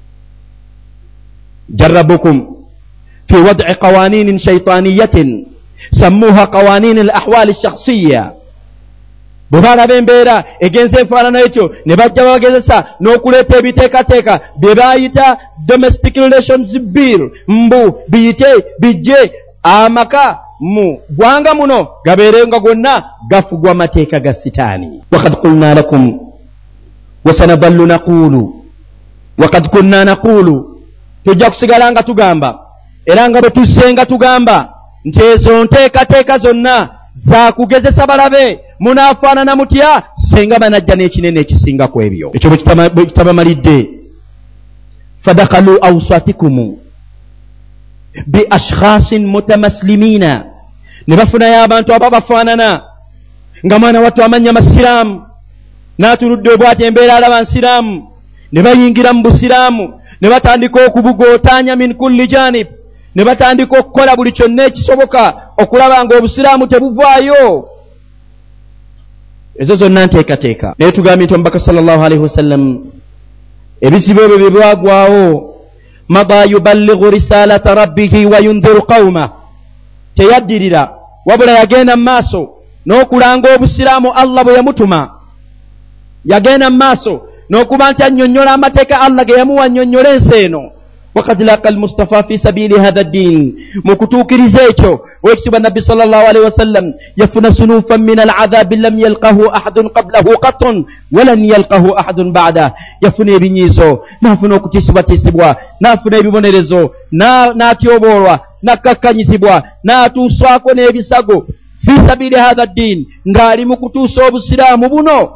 [SPEAKER 2] Jarrabukum fi wad'i qawaninin shaytaniyatin sammuha qawanin al-ahwal ash-shakhsiyya, bwe balaba embeera egenze enfaanana ekyo ne bajja babagezesa n'okuleeta ebiteekateeka bye baayita domestic relations bill, mbu bijje amaka mu gwanga muno gabeerenga gonna gafugwa mateeka ga sitaani. Waqad qulna lakum wa sanadallu naqulu, waqad kunna naqulu, tujja kusigala nga tugamba era nga bwe tuzze nga tugamba nti ezo nteekateeka zonna za kugezesa balabe munaafaanana mutya senga banajja n'ekinene ekisinga ku ebyo. Ekyo bwe kitabamalidde, fadakalu awsatikumu bi ashkhasin mutamaslimina, ne bafunayo abantu ababafaanana nga mwana wattu amanya masiraamu n'atunudde bw'ati embeera alaba nsiraamu, ne bayingira mu busiraamu ne batandika okubugootaanya min kulli janib, ne batandika okukola buli kyonna ekisoboka okulaba nga obusiraamu tebuvaayo. Ezo zonna nteekateeka. Naye tugambye nti omubaka sallallahu alaihi wasallam ebizibu ebyo bye byagwawo, mada yuballighu risalata rabbihi wa yundhiru qawma, teyaddirira wabula yagenda mu maaso n'okulanga obusiraamu Allah bwe yamutuma. Yagenda mu maaso n'okuba nti annyonnyola amateeka Allah ge yamuwa annyonnyola ensi eno. Waqad laqa al-Mustafa fi sabili hadha ad-din, mu kutuukiriza ekyo wekitibwa Nabbi sallallahu alaihi wasallam yafuna sunufan min al-adhabi lam yalqahu ahadun qablahu qattun wa lan yalqahu ahadun ba'da. Yafuna ebinyiizo, n'afuna okutiisibwatiisibwa, n'afuna ebibonerezo, n'atyoboolwa, n'akkakkanyizibwa, n'atuuswako n'ebisago fi sabili hadha ad-din, ng'ali mu kutuusa obusiraamu buno.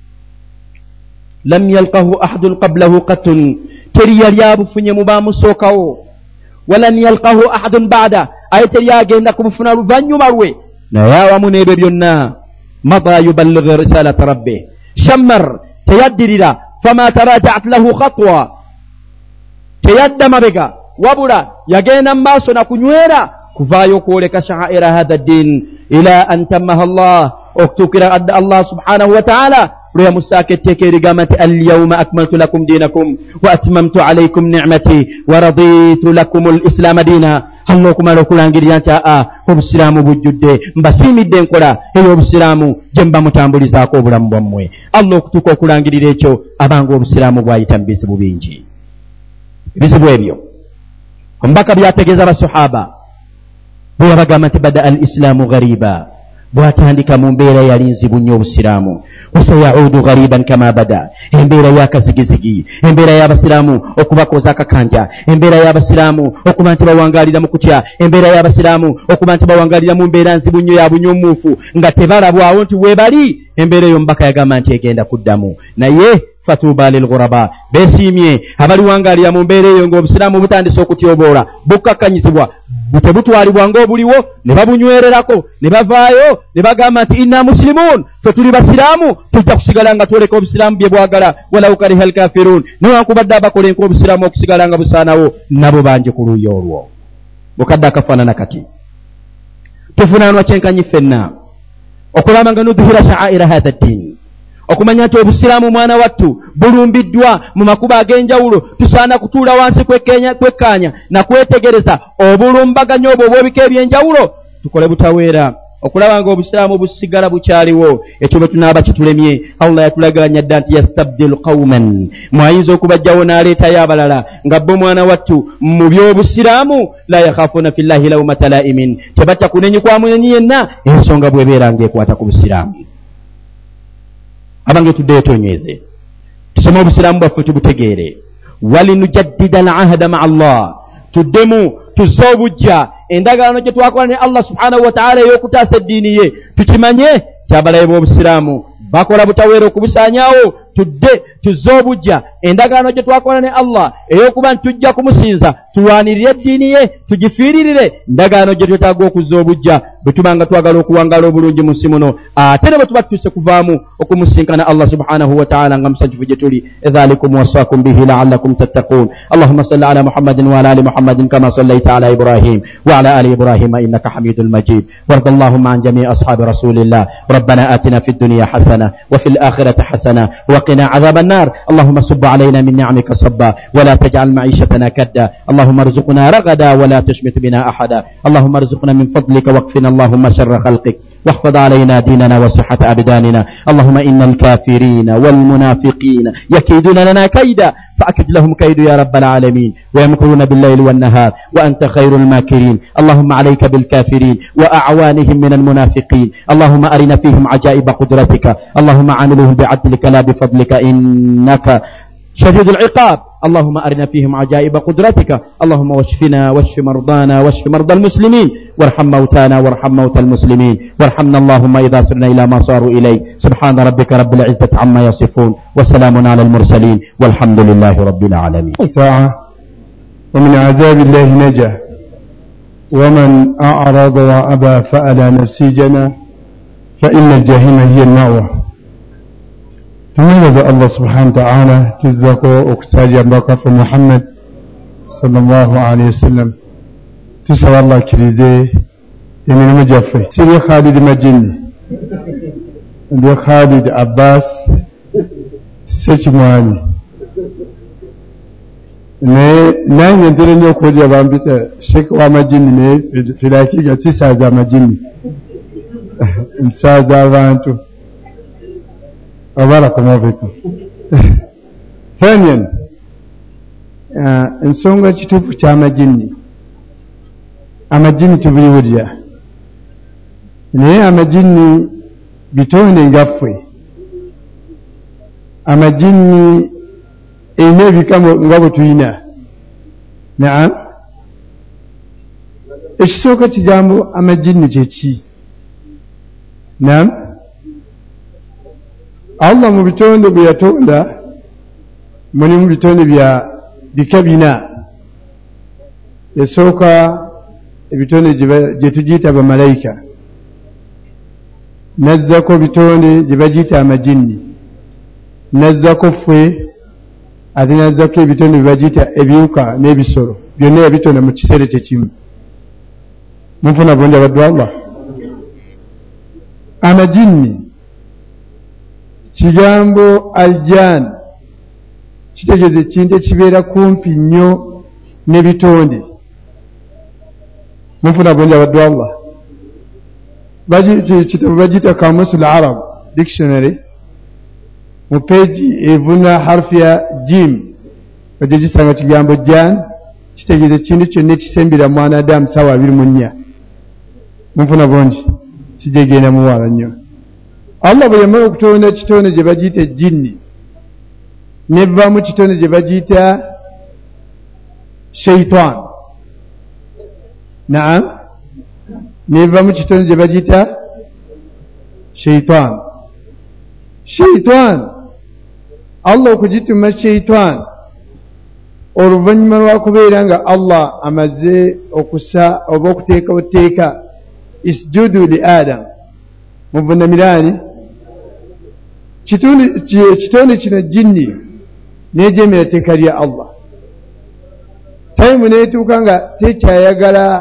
[SPEAKER 2] Lam yalqahu ahadun qablahu qattun, teri yali abufunye mu baamusookawo. Walan yalqahu ahadun ba'da, aye teri agenda kubufuna luvannyuma lwe. Naye awamu n'ebyo byonna, mada yuballighu risalata rabbih, shammar, teyaddirira, fama taraja'at lahu khatwa, teyadda mabega wabula yagenda mu maaso na kunywera kuvaayo okwoleka sha'aira hadha ad-din ila an tammaha Allah, okutuukira adda Allah subhanahu wa ta'ala lwe yamusaako etteeka erigamba nti alyawma akmaltu lakum diinakum wa atmamtu alaykum ni'mati wa raditu lakum al-islaama diina. Allah okumala okulangirira nti obusiraamu bujjudde, mbasiimidde enkola ey'obusiraamu gye mba mutambulizaako obulamu bwammwe. Allah okutuuka okulangirira ekyo abanga obusiraamu bwayita mu bizibu bingi. Ebizibu ebyo omubaka byategeeza abasahaba bwe yabagamba nti bada al-islaamu ghariba, bwatandika mu mbeera yali nzibu nnyo obusiraamu. wasayaudu ghariban kama bada. Embeera y'akazigizigi, embeera y'abasiraamu okubakoza akakanja, embeera y'abasiraamu okuba nti bawangaalira mu kutya, embeera y'abasiraamu okuba nti bawangaalira mu mbeera nzibu nnyo ya bunyumuufu nga tebalabwawo nti weebali. Embeera eyo mubaka yagamba nti egenda kuddamu. Naye fatuuba lilghuraba, beesiimye abaliwangaalira mu mbeera eyo ng'obusiraamu butandise okutyoboola, bukakkanyizibwa, tebutwalibwa ng'obuliwo, ne babunywererako, ne bavaayo ne bagamba nti inna muslimuun, fe tuli basiraamu, tujja kusigala nga twoleka obusiraamu bye bwagala, walaw kariha alkafiruun. Newankubadde abakola nk'obusiraamu okusigala nga busaanawo, nabo bangi ku luuyi olwo. Bukadde akafaanana kati tuvunaanwa kyenkanyi ffenna okulaba nga nudhira sha'aira hadha ddiini, okumanya nti obusiraamu mwana wattu bulumbiddwa mu makuba ag'enjawulo. Tusaana kutuula wansi kwekkaanya na kwetegereza obulumbaganya obwo obw'ebika eby'enjawulo, tukole butaweera okulaba nga obusiraamu busigala bukyaliwo. Ekyo bwe tunaaba kitulemye, Allah yatulagiranya dda nti yastabdilu qawman, mwayinza okubajjawo n'aleetayo abalala nga bo mwana wattu mu by'obusiraamu la yakhafuuna fillahi lawmata laimin, tebatya kunenyukwa munenyi yenna ensonga bw'ebeera ng'ekwata ku busiraamu. Abange tuddeyo tonyweze tusome obusiraamu bwaffe tubutegeere. Walinujaddida al-ahda ma'a Allah, tuddemu tuzze obujja endagaano gye twakola ne Allah subhanahu wa ta'ala ey'okutaasa eddiini ye. Tukimanye kyabalabe b'obusiraamu bakola butaweera okubusaanyaawo. Tudde tuzze obujja endagaano gye twakola ne Allah ey'okuba nti tujja kumusinza, tulwanirire eddiini ye, tugifiiririre. Ndagaano gye twetaaga okuzza obujja bwe tuba nga twagala okuwangaala obulungi mu nsi muno, ate ne bwe tuba tutuuse kuvaamu okumusinkana Allah subhanahu wa ta'ala nga musajjufu gye tuli. Dhalikum wasaakum bihi la'allakum tattaquun. Allahumma salli ala Muhammadin wa ala ali Muhammadin kama sallaita ala Ibrahim wa ala ali Ibrahim innaka hamidul majid. Warda Allahumma an jami'i ashabi rasulillah. Rabbana atina fid dunya hasana wa fil akhirati hasana wa qina عذاب النار. اللهم صب علينا من نعمك صبا ولا تجعل معيشتنا كدا. اللهم ارزقنا رغدا ولا تشمت بنا أحدا. اللهم ارزقنا من فضلك واكفنا اللهم شر خلقك واحفظ علينا ديننا وصحة أبداننا. اللهم إن الكافرين والمنافقين يكيدون لنا كيدا فأكد لهم كيد يا رب العالمين، ويمكرون بالليل والنهار وأنت خير الماكرين. اللهم عليك بالكافرين وأعوانهم من المنافقين. اللهم أرنا فيهم عجائب قدرتك. اللهم عاملهم بعدلك لا بفضلك إنك شديد العقاب. اللهم أرنا فيهم عجائب قدرتك. اللهم واشفنا واشف مرضانا واشف مرضى المسلمين، وارحم موتانا وارحم موتى المسلمين، وارحمنا اللهم إذا سرنا إلى ما صاروا إليه. سبحان ربك رب العزة عما يصفون وسلام على المرسلين والحمد لله رب العالمين.
[SPEAKER 1] ساعة ومن عذاب الله نجا، ومن أعرض وأبى فألى نفسي جنى، فإن الجحيم هي المأوى. تميز الله سبحانه وتعالى تزكو وكساجا بقف محمد صلى الله عليه وسلم تسوى الله كريزي يمين مجفة سيدي خالد مجني دي خالد عباس سيشماني nani ndire nyo koja bambita shek wa majini ne filaki ga tisa za majini nsaza abantu وبارك الله فيكم. ثانيا ensonga kituufu ky'amajini, amajini tubiwulira naye amajini bitonde ngaffe. Amajini erina ebikamo nga bwe tulina. Naam, ekisooka kigambo amajini kyeki? Naam, Allah mu bitonde bwe yatonda mulimu bitonde bya bika bina. Esooka ebitonde gye tugiyita bamalayika, nazzako bitonde gye bagiyita amajini, nazzako ffe, ate nazzako ebitonde bye bagiyita ebiwuka n'ebisolo. Byonna yabitonda mu kiseera kyekimu. Munfuna bulungi abaddu Allah. Amajini kigambo aljan kitegeeza ekintu ekibeera kumpi nnyo n'ebitonde. Munfuna bulungi abaddu Allah. Kitabo bagiyita kamusul arab dictionary, mu peegi evuna harfu ya jim bajja gisanga kigambo jan kitegeeza ekintu kyonna ekisembera mwanadamu ssaawa 24. Munfuna bulungi, kijja genda muwala nnyo. Allah bwe yamala okutonda kitone gye bagiyita ejjinni neva mu kitone gye bagiyita shaitan. Naam, neva mu kitone gye bagiyita shaitan. Shaitan Allah okugituma shaitan oluvannyuma lwakubeera nga Allah amaze okusa oba okuteekawo tteeka isjudu li Adam muvunamirani kitonde kino jjinni n'ejemera tteeka lya Allah. Tayimu neetuuka nga tekyayagala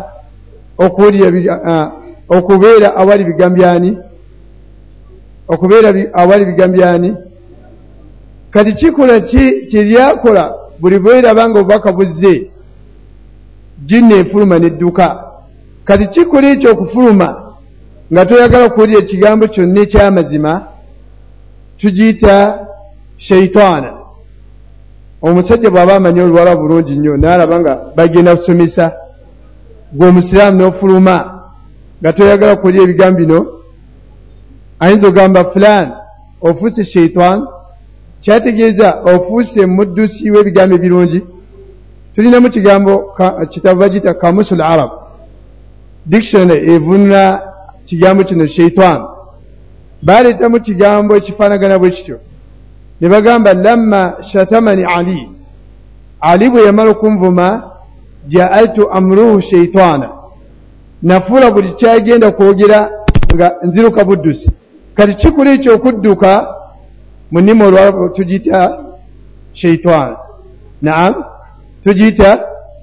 [SPEAKER 1] okubeera awali bigambyani, okubeera awali bigambyani. Kati kikola kiryakola buli bweraba nga obubaka buzze jjinni efuluma nedduka. Kati kikola ekyo okufuluma nga toyagala kuwulira ekigambo kyonna eky'amazima tugiyita shaitaana. Omusajja bw'aba amanyi olwala bulungi nnyo n'alaba nga bagenda kusomesa gwe omusiraamu n'ofuluma nga toyagala kuwulira ebigambo bino, ayinza ogamba fulani ofuuse shaitaan, kyategeeza ofuuse muddusi w'ebigambo ebirungi. Tulinamu kigambo kitabu bagiyita kamusul arab dictionary evunula kigambo kino shaitaan. Baleetamu kigambo ekifaanagana bwe kityo ne bagamba lamma shatamani Ali bwe yamala okunvuma ja'altu amruhu shaitaana, nafuula buli kyagenda kwogera nga nziruka buddusi. Kati kikola ekyo okudduka mu nnimi olwalabu tugiyita shaitaana. Naam, tugiyita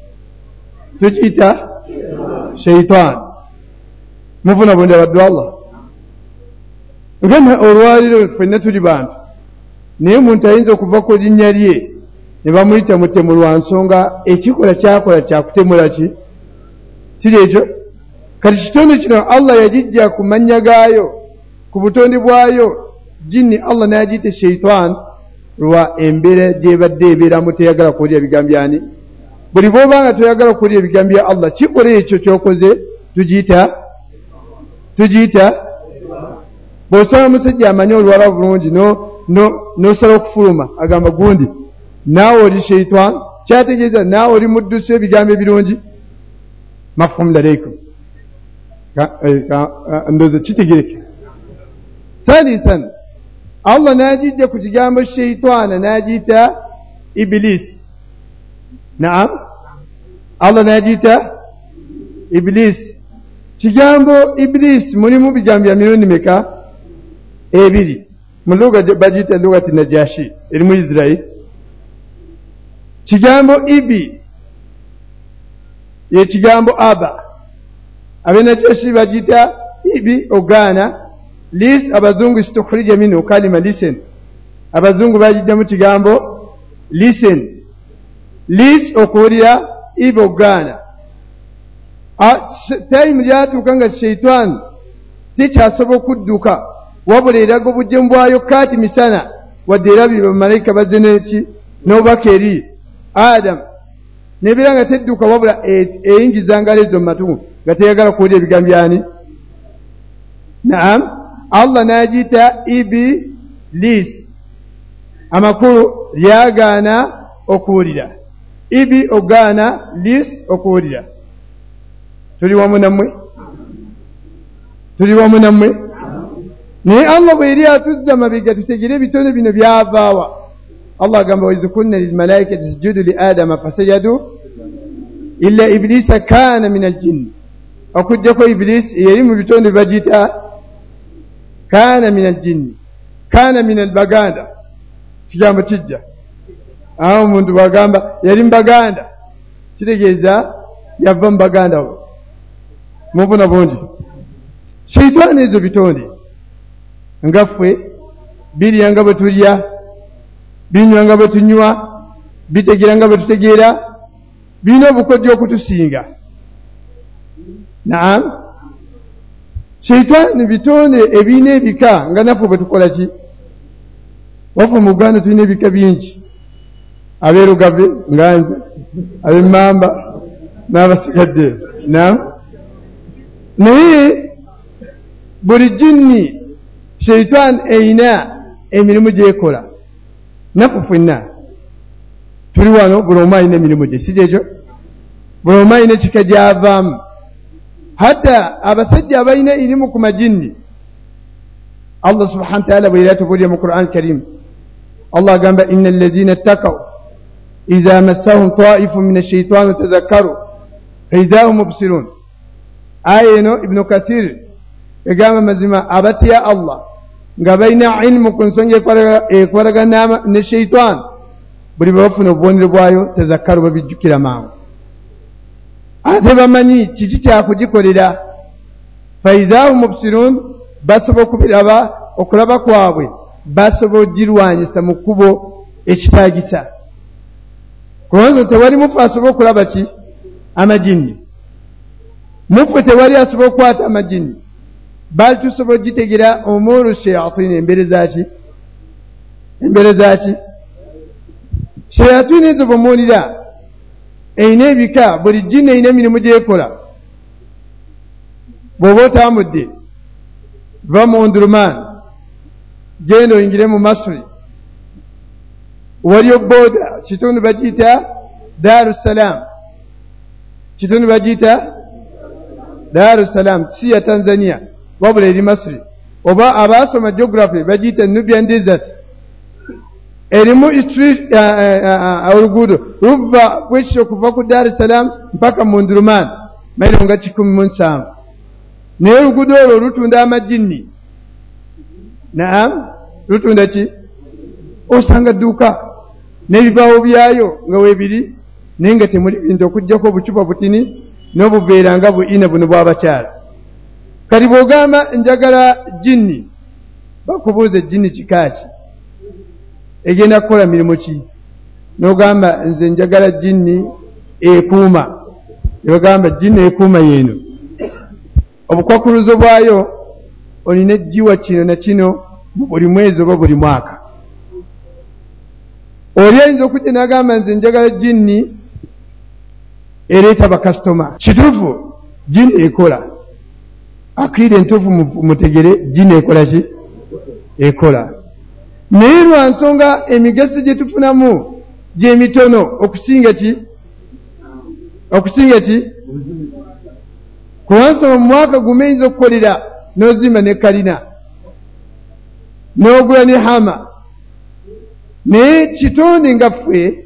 [SPEAKER 1] shaitaana. Mufuna bonde baddu Allah ngena olwaliro ffenna tuli bantu, naye omuntu ayinza okuva ku linnya lye ne bamuyita mutemu lwa nsonga ekikola kyakola kyakutemula ki kiri ekyo. Kati kitonde kino Allah yagijja ku mannya gaayo, ku butonde bwayo jjinni Allah n'agiyita shaitaan lwa embeera gyebadde ebeeramu teyagala kuwulira bigambo byani. Buli bw'obanga toyagala kuwulira ebigambo bya Allah kikola ekyo ky'okoze tugiyita. Bw'osaba musajja amanyi olwala bulungi n'osala okufuluma agamba gundi naawe oli shaitaan, kyategeeza naawe oli muddusi w'ebigambo ebirungi. Mafhum ladaykum? Ndowooza kitegereke. Thalithan Allah n'agijja ku kigambo shaitaana n'agiyita Iblis. Naam, Allah n'agiyita Iblis. Kigambo Iblis mulimu bigambo bya mirundi meka? Ebiri. Mu lugha bagiyita lugati Najashi eri mu Israel. Kigambo ibi ye kigambo aba, abenajashi bagiyita ibi ogaana. Lis abazungu istukhurija minhu kalima listen, abazungu bagijjamu kigambo listen. Lis okuwulira, ibi ogaana. Tayimu lyatuuka nga shaitaan tekyasobola okudduka wabula eraga obujjemu bwayo kaati misana wadde erabye bamalayika bazze n'eki n'obubaka eri Adam nebeera nga tedduka wabula eyingiza ngalo ezo mu matu nga teyagala kuwulira ebigambo byani. Naam, Allah n'agiyita Iblis. Amakulu lyagaana okuwulira, ibi ogaana, lis okuwulira. Tuli wamu nammwe? Naye Allah bwe yali atuzza mabega tutegere ebitone bino byavaawa. Allah agamba wa idh qulna lil malaikati isjudu li adama fasajadu illa iblisa kana min al-jinn. Okujjako Iblis yali mu bitonde bagiyita kana min al-jinn, kana min al-baganda. Kigambo kijja awo omuntu bwagamba yali mbaganda kitegeeza yava mu baganda. Mubona bungi shaitaani ezo bitonde nga ffe birya nga bwe tulya, binywa nga bwe tunywa, bitegeera nga bwe tutegeera, birina obukodyo okutusinga. Naam, shaitaani bitonde ebirina ebika nga naffe bwe tukola ki. Waffe mu Uganda tulina ebika bingi, abeerugave nga nze, ab'emmamba n'abasigadde. Naam, naye buli jjinni shaitan eina emirimu gyekola naku fenna tuli wano buli omu alina emirimu gye si gyekyo buli omu alina ekika gyavaamu hatta abasajja abalina irimu ku majinni Allah subhanahu wa ta'ala bwe yatubuulira mu Qur'an Karim Allah agamba inna alladhina ittaqaw idha massahum ta'ifun min ash-shaytani tadhakkaru fa idha hum mubsirun ayeno Ibn Kathir egamba mazima abatya Allah nga balina ilmu ku nsonga ekwaragana ne shaitan buli bafuna obubonero bwayo tazakkaru babijjukira mangu ate bamanyi kiki kyakugikolera fa idha hum mubsirun basobola okubiraba okulaba kwabwe basobola ogirwanyisa mu kkubo ekitaagisa kubanga tewali mufu asobola okulaba ki amajinni mufu tewali asobola okukwata amajinni bali tusobola ogitegera umuru shayatini embere zaki shayatini ezo bomuwulira eyina ebika buli jjini eyina emirimu gyekola bw'oba otambudde va mu Ndurman genda oyingire mu Masri waliyo boda kitundu bagiyita Darussalam kitundu bagiyita Darussalam si ya Tanzania wabula eri Masri oba abasoma geography bagiyita Nubian Desert erimu street oluguudo luva kwekyo kuva ku Darussalam mpaka mu Ndurman mailo nga 17 naye oluguudo olwo lutunda amajinni naam lutunda ki osanga dduuka n'ebibaawo byayo nga weebiri naye nga temuli bintu okuggyako obucupa butini n'obuveera nga buina buno bw'abakyala kati bw'ogamba njagala jinni bakubuuza jinni kikaaki egenda kukola mirimu ki n'ogamba nze njagala jinni ekuuma ebagamba jinni ekuuma yeeno obukwakuluzo bwayo olina ejjiwa kino na kino mu buli mwezi oba buli mwaka oli ayinza okujja n'agamba nze njagala jinni ereeta bakasitoma kituufu jinni ekola akiire entuufu mutegere jinni ekola ki ekola naye lwa nsonga emigaso gye tufunamu gy'emitono okusinga ki kuwansoma mu mwaka gumu eyinza okukolera n'ozimba ne kalina n'ogula ne hama naye kitonde nga ffe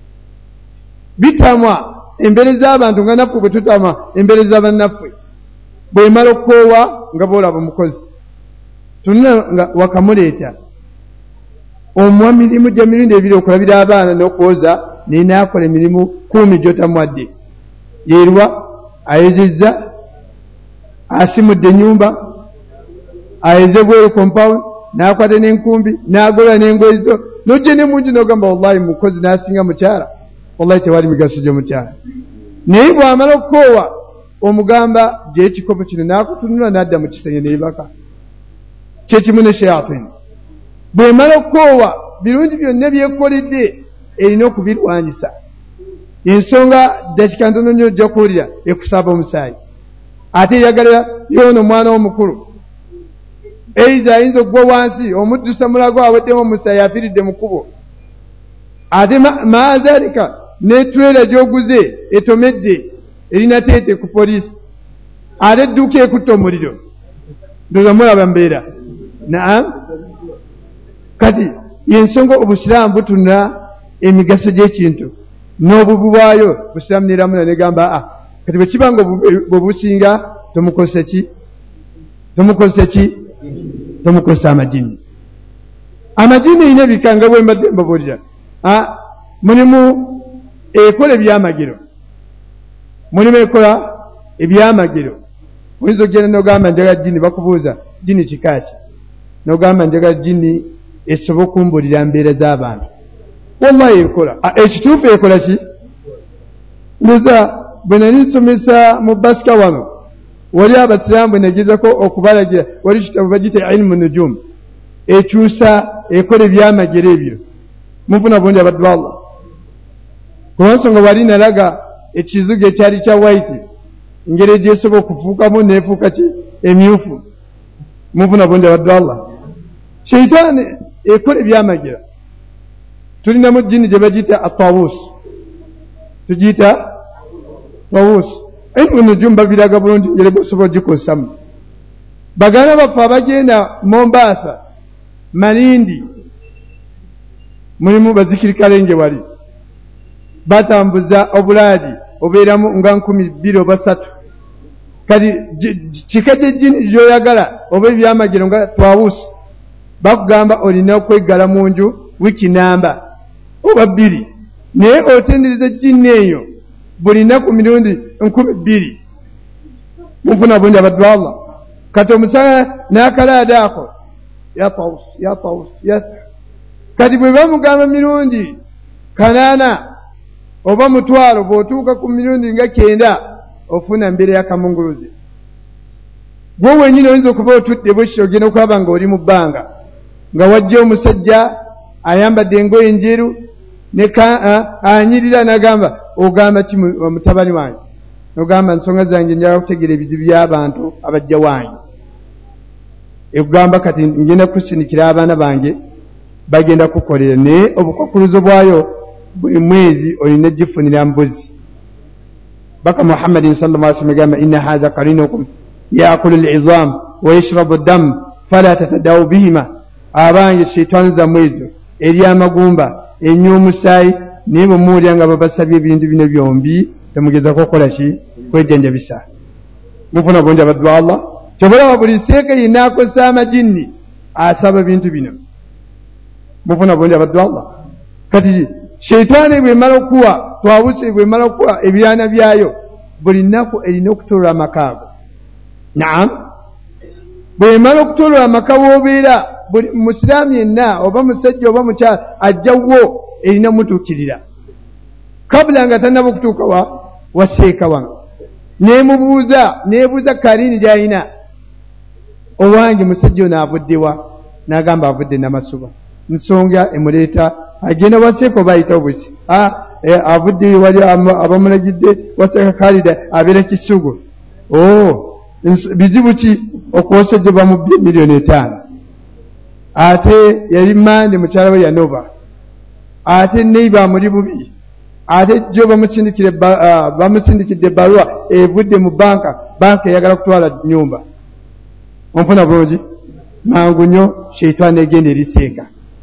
[SPEAKER 1] bitamwa embere z'abantu nga naffe bwe tutamwa embere z'abannaffe bw'emala okukoowa nga boolaba omukozi tulina nga wakamuleeta omuwa mirimu gya mirundi ebiri okulabira abaana n'okwoza naye naakola emirimu 10 gy'otamwadde yeerwa ayezezza asimudde ennyumba ayeze bweru compound n'akwata n'enkumbi n'agola n'engoye zo n'ojja ne mungi n'ogamba wallahi mukozi n'asinga mukyala wallahi tewali migaso gy'omukyala naye bw'amala okukoowa omugamba gy'ekikopo kino n'akutunula n'adda mu kisenge n'ebaka kyekimu ne shayatini bw'emala okukoowa birungi byonna byekkoledde erina okubirwanyisa ensonga dakika ntono nnyo ojja kuwulira ekusaba omusaayi ate eyagala yoono omwana w'omukulu eiza ayinza okugwa wansi omuddusa mulago aweddemu omusaayi afiiridde mu kkubo ate maazalika n'etulera gy'oguze etomedde erina teete ku poliisi ate edduuka ekutta omuliro ndoza mulaba mbeera naam kati yensonga obusiraamu butunula emigaso gy'ekintu n'obubi bwayo busiraamu neramuna negamba kati bwe kiba nga bwe businga tomukozesa amajini erina ebika nga bwe mbadde mbabuulira mulimu ekola ebyamagero mulimu ekola ebyamagero oyinza okugenda n'ogamba njagala jini bakubuuza jini kikaaki n'ogamba njagala jini esobola okumbuulira mbeera z'abantu wallahi ekola ekituufu ekola ki ndoza bwe nali nsomesa mu basika wano wali abasiraamu bwe nagezako okubalagira wali kitabu bagita ilmu nujum ekyusa ekola ebyamagero ebyo mufuna bundi abaddu Allah kubanga wali nalaga ekizuga ekyali kya white engeri gyesobola okufuukamu neefuuka ki emyufu mufuna bundi abaddu Allah sheitaani ekola ebyamagira. Tulinamu jjini gye bagiyita atawus, tugiyita tawus. Eno jumba biraga bulungi ngere bosobola gikosamu. Baganda baffe abagenda Mombasa, Malindi, mulimu bazikirikalenje wali batambuza obulaadi obeeramu nga 2,000 oba 3. Kati kika gy'ejjini gy'oyagala oba ebyamagiro nga twawusi, bakugamba olina okweggala mu nju wiki namba oba 2, naye otendereza ejjini eyo buli nnaku mirundi 2,000. Munfuna bungi abaddu Allah. Kati omusana n'akalaada ako ya tawus. Kati bwe bamugamba mirundi 8 oba 1,000 bw'otuuka ku mirundi nga 9 ofuna mbeera y'akamunguluze. Gwe wenyini oyinza okuba otudde bwekityo ogenda okulaba nga oli mu bbanga nga wajja omusajja ayambadde engoye njeru anyirira n'agamba, ogamba ti mutabani wange, ogamba nsonga zange njagala kutegeera ebizibu by'abantu abajja wange. Ekugamba kati ngenda kusinikira abaana bange bagenda kukolera, naye obukwakuluzo bwayo buli mwezi olina gifunira mbuzi. Baka Muhammadin sallallahu alaihi wasallam gamba, inna hadha qarinukum yaakulu al-'idham wa yashrabu ad-dam fala tatadaw bihima. Abange shaytan za mwezo eri amagumba ennyo omusaayi naye bwe muwulira nga babasabye ebintu bino byombi temugeza kukola ki kwejanjabisa. Mufuna bonja abaddu Allah. Kyobulaba buli seeka yenna akozesa amajinni asaba bintu bino. Mufuna bonja abaddu Allah. Kati shaytaani bw'emala okuwa twawuse, bw'emala okuwa ebyana byayo buli nnaku erina okutolola amakaago. Naam, bw'emala okutolola amaka w'obeera, buli musiraamu yenna oba musajja oba mukyala ajjawo erina mutuukirira kabula nga tannaba okutuuka wa seeka wange. Neebuuza kaliini gy'alina, owange musajja ono avuddewa? N'agamba avudde Namasuba. Nsonga emuleeta agenda waseeka oba ayitawo busi? Avudde wali abamulagidde waseeka Khalida abeera Kisugu. Bizibu ki okwosejja bamubbye $5,000,000? Ate yali mande mukyala we yanoba, ate neiba amuli bubi, ate jo bamusindikidde ebbaluwa evudde mu banka eyagala kutwala nyumba. Onfuna bulungi? Mangu nnyo shayitaani egenda eri seeka,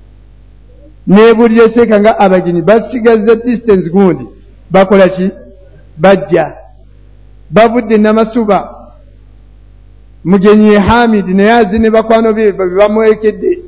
[SPEAKER 1] neebulira seeka nga abagenyi basigaza distance gundi bakola ki? Bajja bavudde Namasuba. Mugenyi Hamid naye azine bakwano be bamwekedde.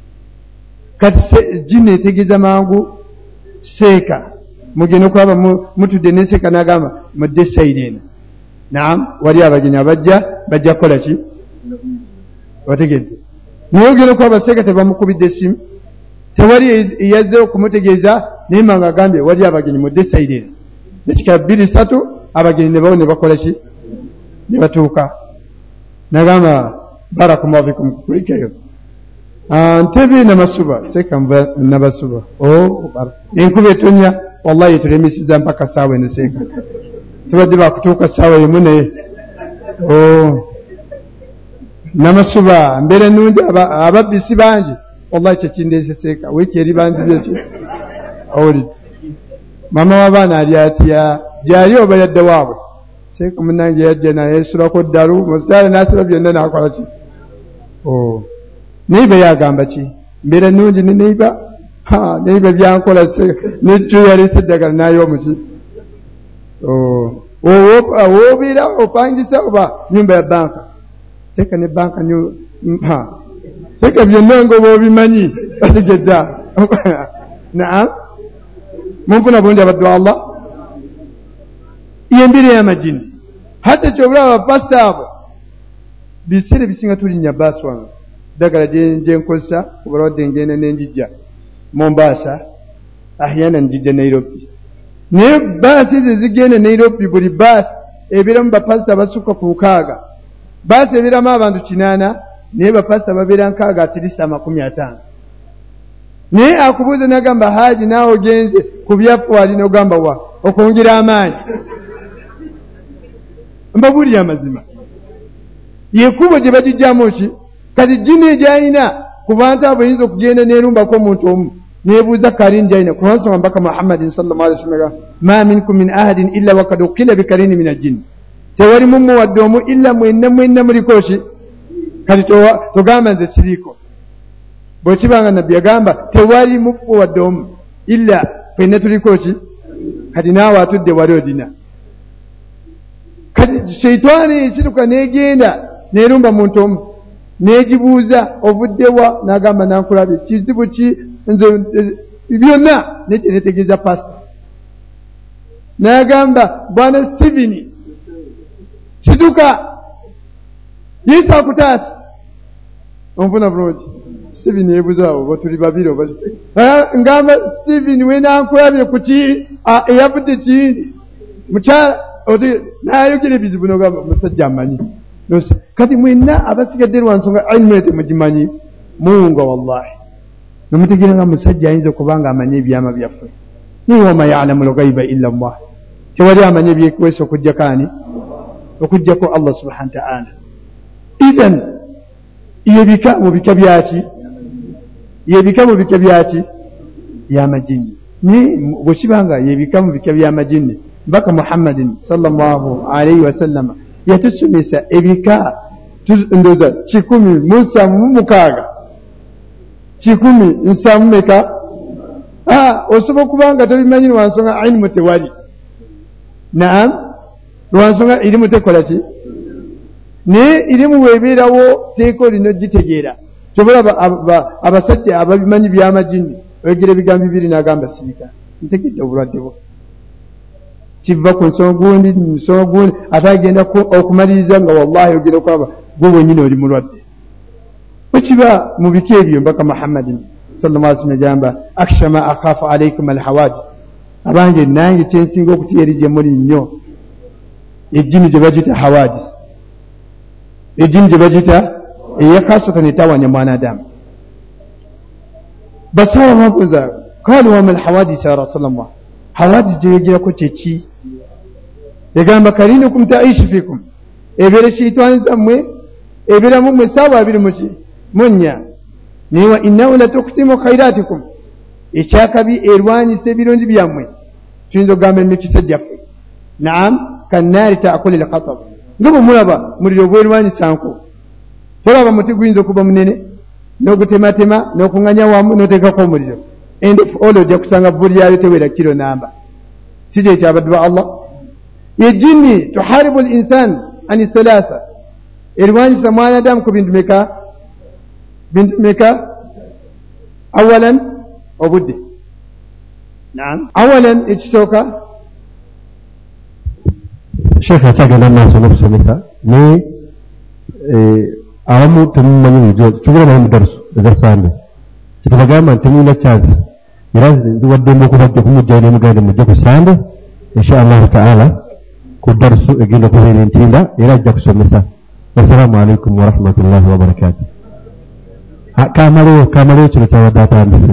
[SPEAKER 1] Kati jini etegeeza mangu seeka mugenda okulaba mutudde ne seeka n'agamba mudde sayidi eno. Naam, wali abagenyi bajja kukola ki? Wategedde. Naye ogenda okulaba seeka tebamukubidde essimu, tewali eyazze okumutegeeza naye manga agambye wali abagenyi mudde sayidi eno. Dakika 2-3 abagenyi ne bawo ne bakola ki? Ne batuuka. Nagamba barakallahu fikum kulikeyo. Ntebe Namasuba, seeka Nabasuba. Enkuba etonya, wallahi tulemesiza mpaka saawa eno seeka. Tubadde bakutuuka saawa emu naye. Namasuba mbeera nnungi, ababbisi bangi. Wallahi kyekindeese seeka. Wiiki eri banzibye ki? Owulidde. Mama w'abaana ali atya? Gyali oba yadde waabwe? Seeka munnange yajja naye yeesulako ddalu, musikyala n'asiba byonna n'akola ki? Neiba yagamba ki? Mbeera nnungi ne neiba? Neiba byankola nejjo yaleese eddagala n'ay'omu ki? Woobeera opangisa oba nyumba ya banka? Seeka ne banka seeka byonna ng'oba obimanyi bategedda. Naam, munfuna bulungi abaddu Allah. Yembire y'amajini hata kyobulaba bapasita abo biseera bisinga tulinnya baasi wange ddagala gye nkozesa kubalwadde ngenda n'enjijja Mombasa, ahyana njijja Nairobi. Naye baasi ze zigenda Nairobi buli baasi ebeeramu bapasita basukka ku 6. Baasi ebeeramu abantu 8 naye bapasita babeera 6 atirisa 50. Naye akubuuza n'agamba Haji naawe ogenze ku byafwali n'ogamba wa okwongera amaanyi. Mbabuulira amazima. Yekubo gye bagijjamu ki? Kati jjini egyalina ku bantu abo yinza okugenda neerumbako omuntu omu neebuuza karini jaina kubansonga mbaka muhammadin sallallahu alaihi wasallam ma minkum min ahadin illa wakad ukila bikarini min aljinni tewali mumu wadde omu illa mwenna muliko ki kati togamba nze siriiko bwekibanga nabbi yagamba tewali mufu wadde omu illa fenna tuliko ki kati naawe atudde wali odina kati sheitani esituka negenda nerumba muntu omu negibuuza ovuddewa nagamba nankulabye kizibu ki nze byonna netegeeza pasita nagamba bwana Stephen situka yisa akutaasi onfuna bulungi Stephen yebuuza oba tuli babiri oba ngamba Stephen wenankulabye kuki eyavudde kindi mukyala nayogera ebizibu nogamba musajja amanyi kati mwenna abasigadde lwansonga ilmu temugimanyi muwunga wallahi nomutegeera nga musajja ayinza okubanga amanye ebyama byaffe naye wama yalamu lghaiba illa Allah tewali amanye ebyekwesa okujjako ani okujjako Allah subhanahu wa ta'ala idhan yebika mu bika byaki yebika mu bika byaki byamajini ni bwekibanga yebika mu bika byamajini mbaka Muhammadin sallallahu alaihi wasallam yatusomesa ebika ndoza 106 107 osobola kubanga tobimanyi lwansonga ilmu tewali naam lwansonga irimu tekola ki naye irimu webeerawo teeko lino gitegeera tobola abasajja ababimanyi byamajini oyogera ebigambo bibiri nagamba sirika ntegedde obulwadde bwo kiva ku nsonga gundi ate agenda okumaliriza nga wallahi ogenda okulaba gwe wenyini oli mulwadde wekiba mu bika ebyo mbaka Muhammadin sallallahu alaihi wasallam agamba akshama akhafu alaikum alhawadith abange nange kyensinga okutya eri gye muli nnyo ejjini gye bagita hawadith ejjini gye bagita eyakasatan etawanya mwanadamu basawa babuuza qalu wama alhawadith ya rasulallah hawadith gye yogerako kyeki yagamba karinukum taishi fikum ebeera sheitani zammwe ebeeramu mmwe saawa abiri muki munnya naye wa innahu latuktimu khairatikum ekyakabi erwanyisa ebirungi byammwe tuyinza okugamba emikisa gyaffe naam kannaari taakuli lkhatab nga bwe mulaba muliro obwerwanyisa nku tolaba muti guyinza okuba munene n'ogutematema n'okuŋŋanya wamu n'oteekako omuliro end of all ojja kusanga vvu lyayo tewera kiro namba si kyekyo abaddu ba Allah yejjini tuharibu linsan ani thalatha erwanyisa mwanadamu ku bintu meka awalan obudde naam awalan ekisooka
[SPEAKER 3] sheekh akyagenda maaso n'okusomesa naye abamu temumanyi bulijjo tugenda naye mu darusu eza sande kyetubagamba nti temulina chance era ndiwaddemu okubajja kumujjayo nemugende mujje ku sande insha allahu taala ku darusu egenda kubeera entinda era ajja kusomesa wassalamu alaikum warahmatullahi wabarakatuh kamaleyo kino kyabadde atandise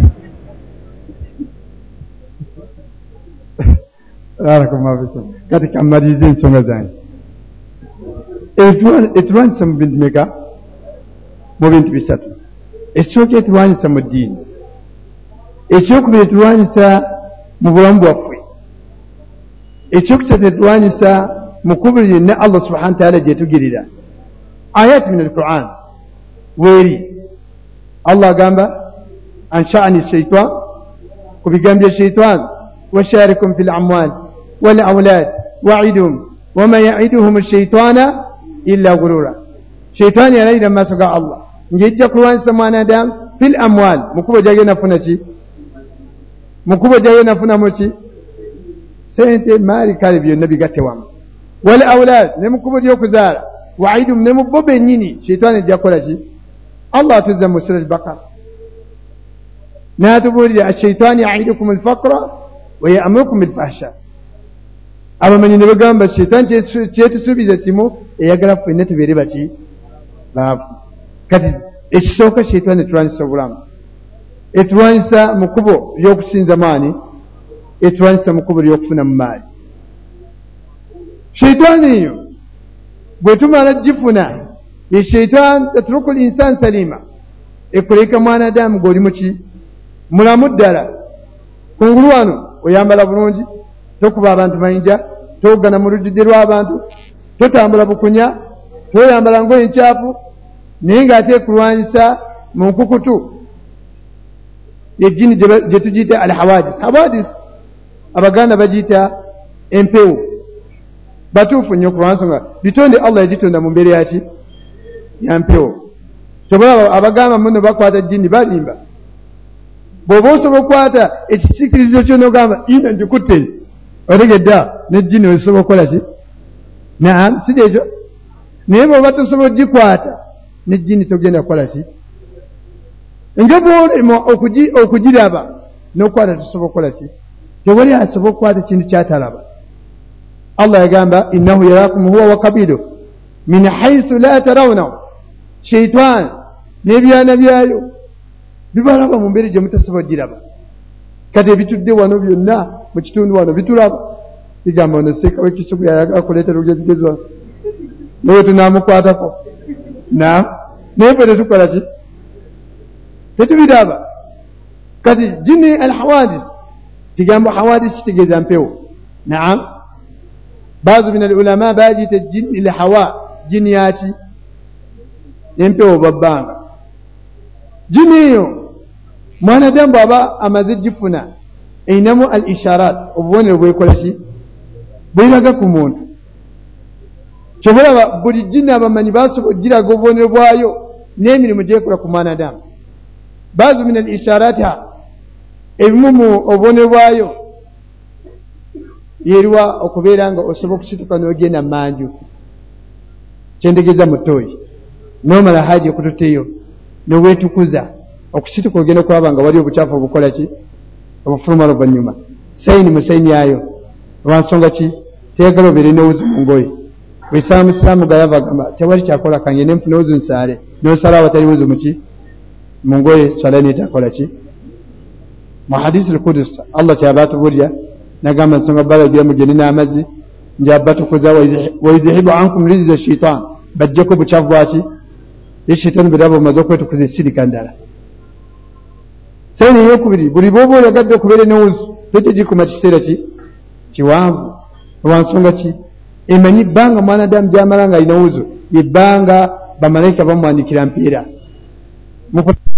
[SPEAKER 1] kati kamaliriza ensonga zange etulwanyisa mu bintu meka mu bintu bisatu ekisooka etulwanyisa mu ddiini ekyokubiri etulwanyisa mu bulamu bwaffe ekyokusatu etulwanyisa mu kubiri ne Allah subhanahu wa ta'ala gyetugirira ayati min al-Qur'an weeri Allah agamba ansha'ani shaitan ku bigambo bya shaitan washarikum fil amwal wal awlad wa'idhum wama ya'iduhum ash-shaytana illa ghurura shaitan yalayira maaso ga Allah ngejja kulwanyisa mwanadamu fil amwal mukubo jagenda funa ki mukubo jagenda funa muki sente mali kale byonna bigatte wamu wal awlad ne mukubo lyokuzaala wa'idhum ne mubobe nyini shaitan ejja kola ki Allah tuzza mu sura al-Baqara natubulira ash-shaytan ya'idukum al-faqra wa ya'murukum bil-fahsha abamanyi ne bagamba shaitan kyetusuubiza kimu eyagala ffenna tubeere baki baavu kati ekisooka shaitan etulwanyisa obulamu etulwanyisa mu kkubo ly'okusinza maani etulwanyisa mu kkubo ly'okufuna mu maali shaitan eyo bwe tumala gifuna ye shaitan tatruku linsan salima ekuleka mwanadamu g'oli muki mulamu ddala kungulu wano oyambala bulungi tokuba abantu mayinja togana mu lujjudde lw'abantu totambula bukunya toyambala ngoye nkyafu naye ng'ate ekulwanyisa mu nkukutu yejjini gye tugiyita hawadis abaganda bagiyita empewo batuufu nnyo kulwansonga bitonde allah yagitonda mu mbeera yaki ya mpewo tobola abagamba muno bakwata jjini balimba bw'oba osobola okukwata ekisiikirizo kyo n'ogamba ina ngikutte otegedda nejjini osobola okukola ki naam si gyekyo naye bw'oba tosobola ogikwata nejjini togenda kukola ki nga bw'olema okugiraba n'okukwata tosobola okukola ki tewali asobola okukwata ekintu kyatalaba allah yagamba innahu yarakum huwa wa kabilu min haithu la tarawnahu shaitan n'ebyana byayo bibalaba mu mbeera gye mutasobola giraba kati ebitudde wano byonna mu kitundu wano bitulaba bigamba ono seekawe kisugu yayagala kuleetera lugezigezi wano naye tunaamukwatako naam naye ffe tetukola ki tetubiraba kati jini al hawadis kigambo hawadis kitegeeza mpewo naam baadhi min alulama bagiyita jini al hawa jini yaki empewo babbanga jini eyo mwanadamu bw'aba amaze gifuna einamu al isharat obubonero bwekola ki bweraga ku muntu kyobalaba buli jini abamanyi basobola giraga obubonero bwayo n'emirimu gyekola ku mwanadamu baadhi min al isharatiha ebimu mu obubonero bwayo yeriwa okubeera nga osobola okusituka n'ogenda mu manju kyendegeeza mu ttooyi n'omala haji okututeyo n'obwetukuza okusituka ogenda okulaba nga wali obukyafu obukola ki obufuluma oluvannyuma sayini mu sayini yayo olwansonga ki teyagala obeere n'owuzi mu ngoye bwesala musiraamu gayava gamba tewali kyakola kange nenfuna wuzu nsaale n'osala awatali wuzu muki mu ngoye swala neetakola ki mu hadisi al-Qudus Allah kyaba atubulya nagamba nsonga balagira mugende n'amazzi njabatukuza wa yudhibu ankum rijza shaitan bajjeko bukyafu bwaki ye shaitani bw'eraba bumaze okwetukuza esirika ndala sayini eyokubiri buli bw'oba oyagadde okubeera n'owuzu togigikuma kiseera ki kiwanvu olwansonga ki emanyi ebbanga mwanadamu gy'amala nga alina wuzu ebbanga bamalayika bamuwandikira mpeera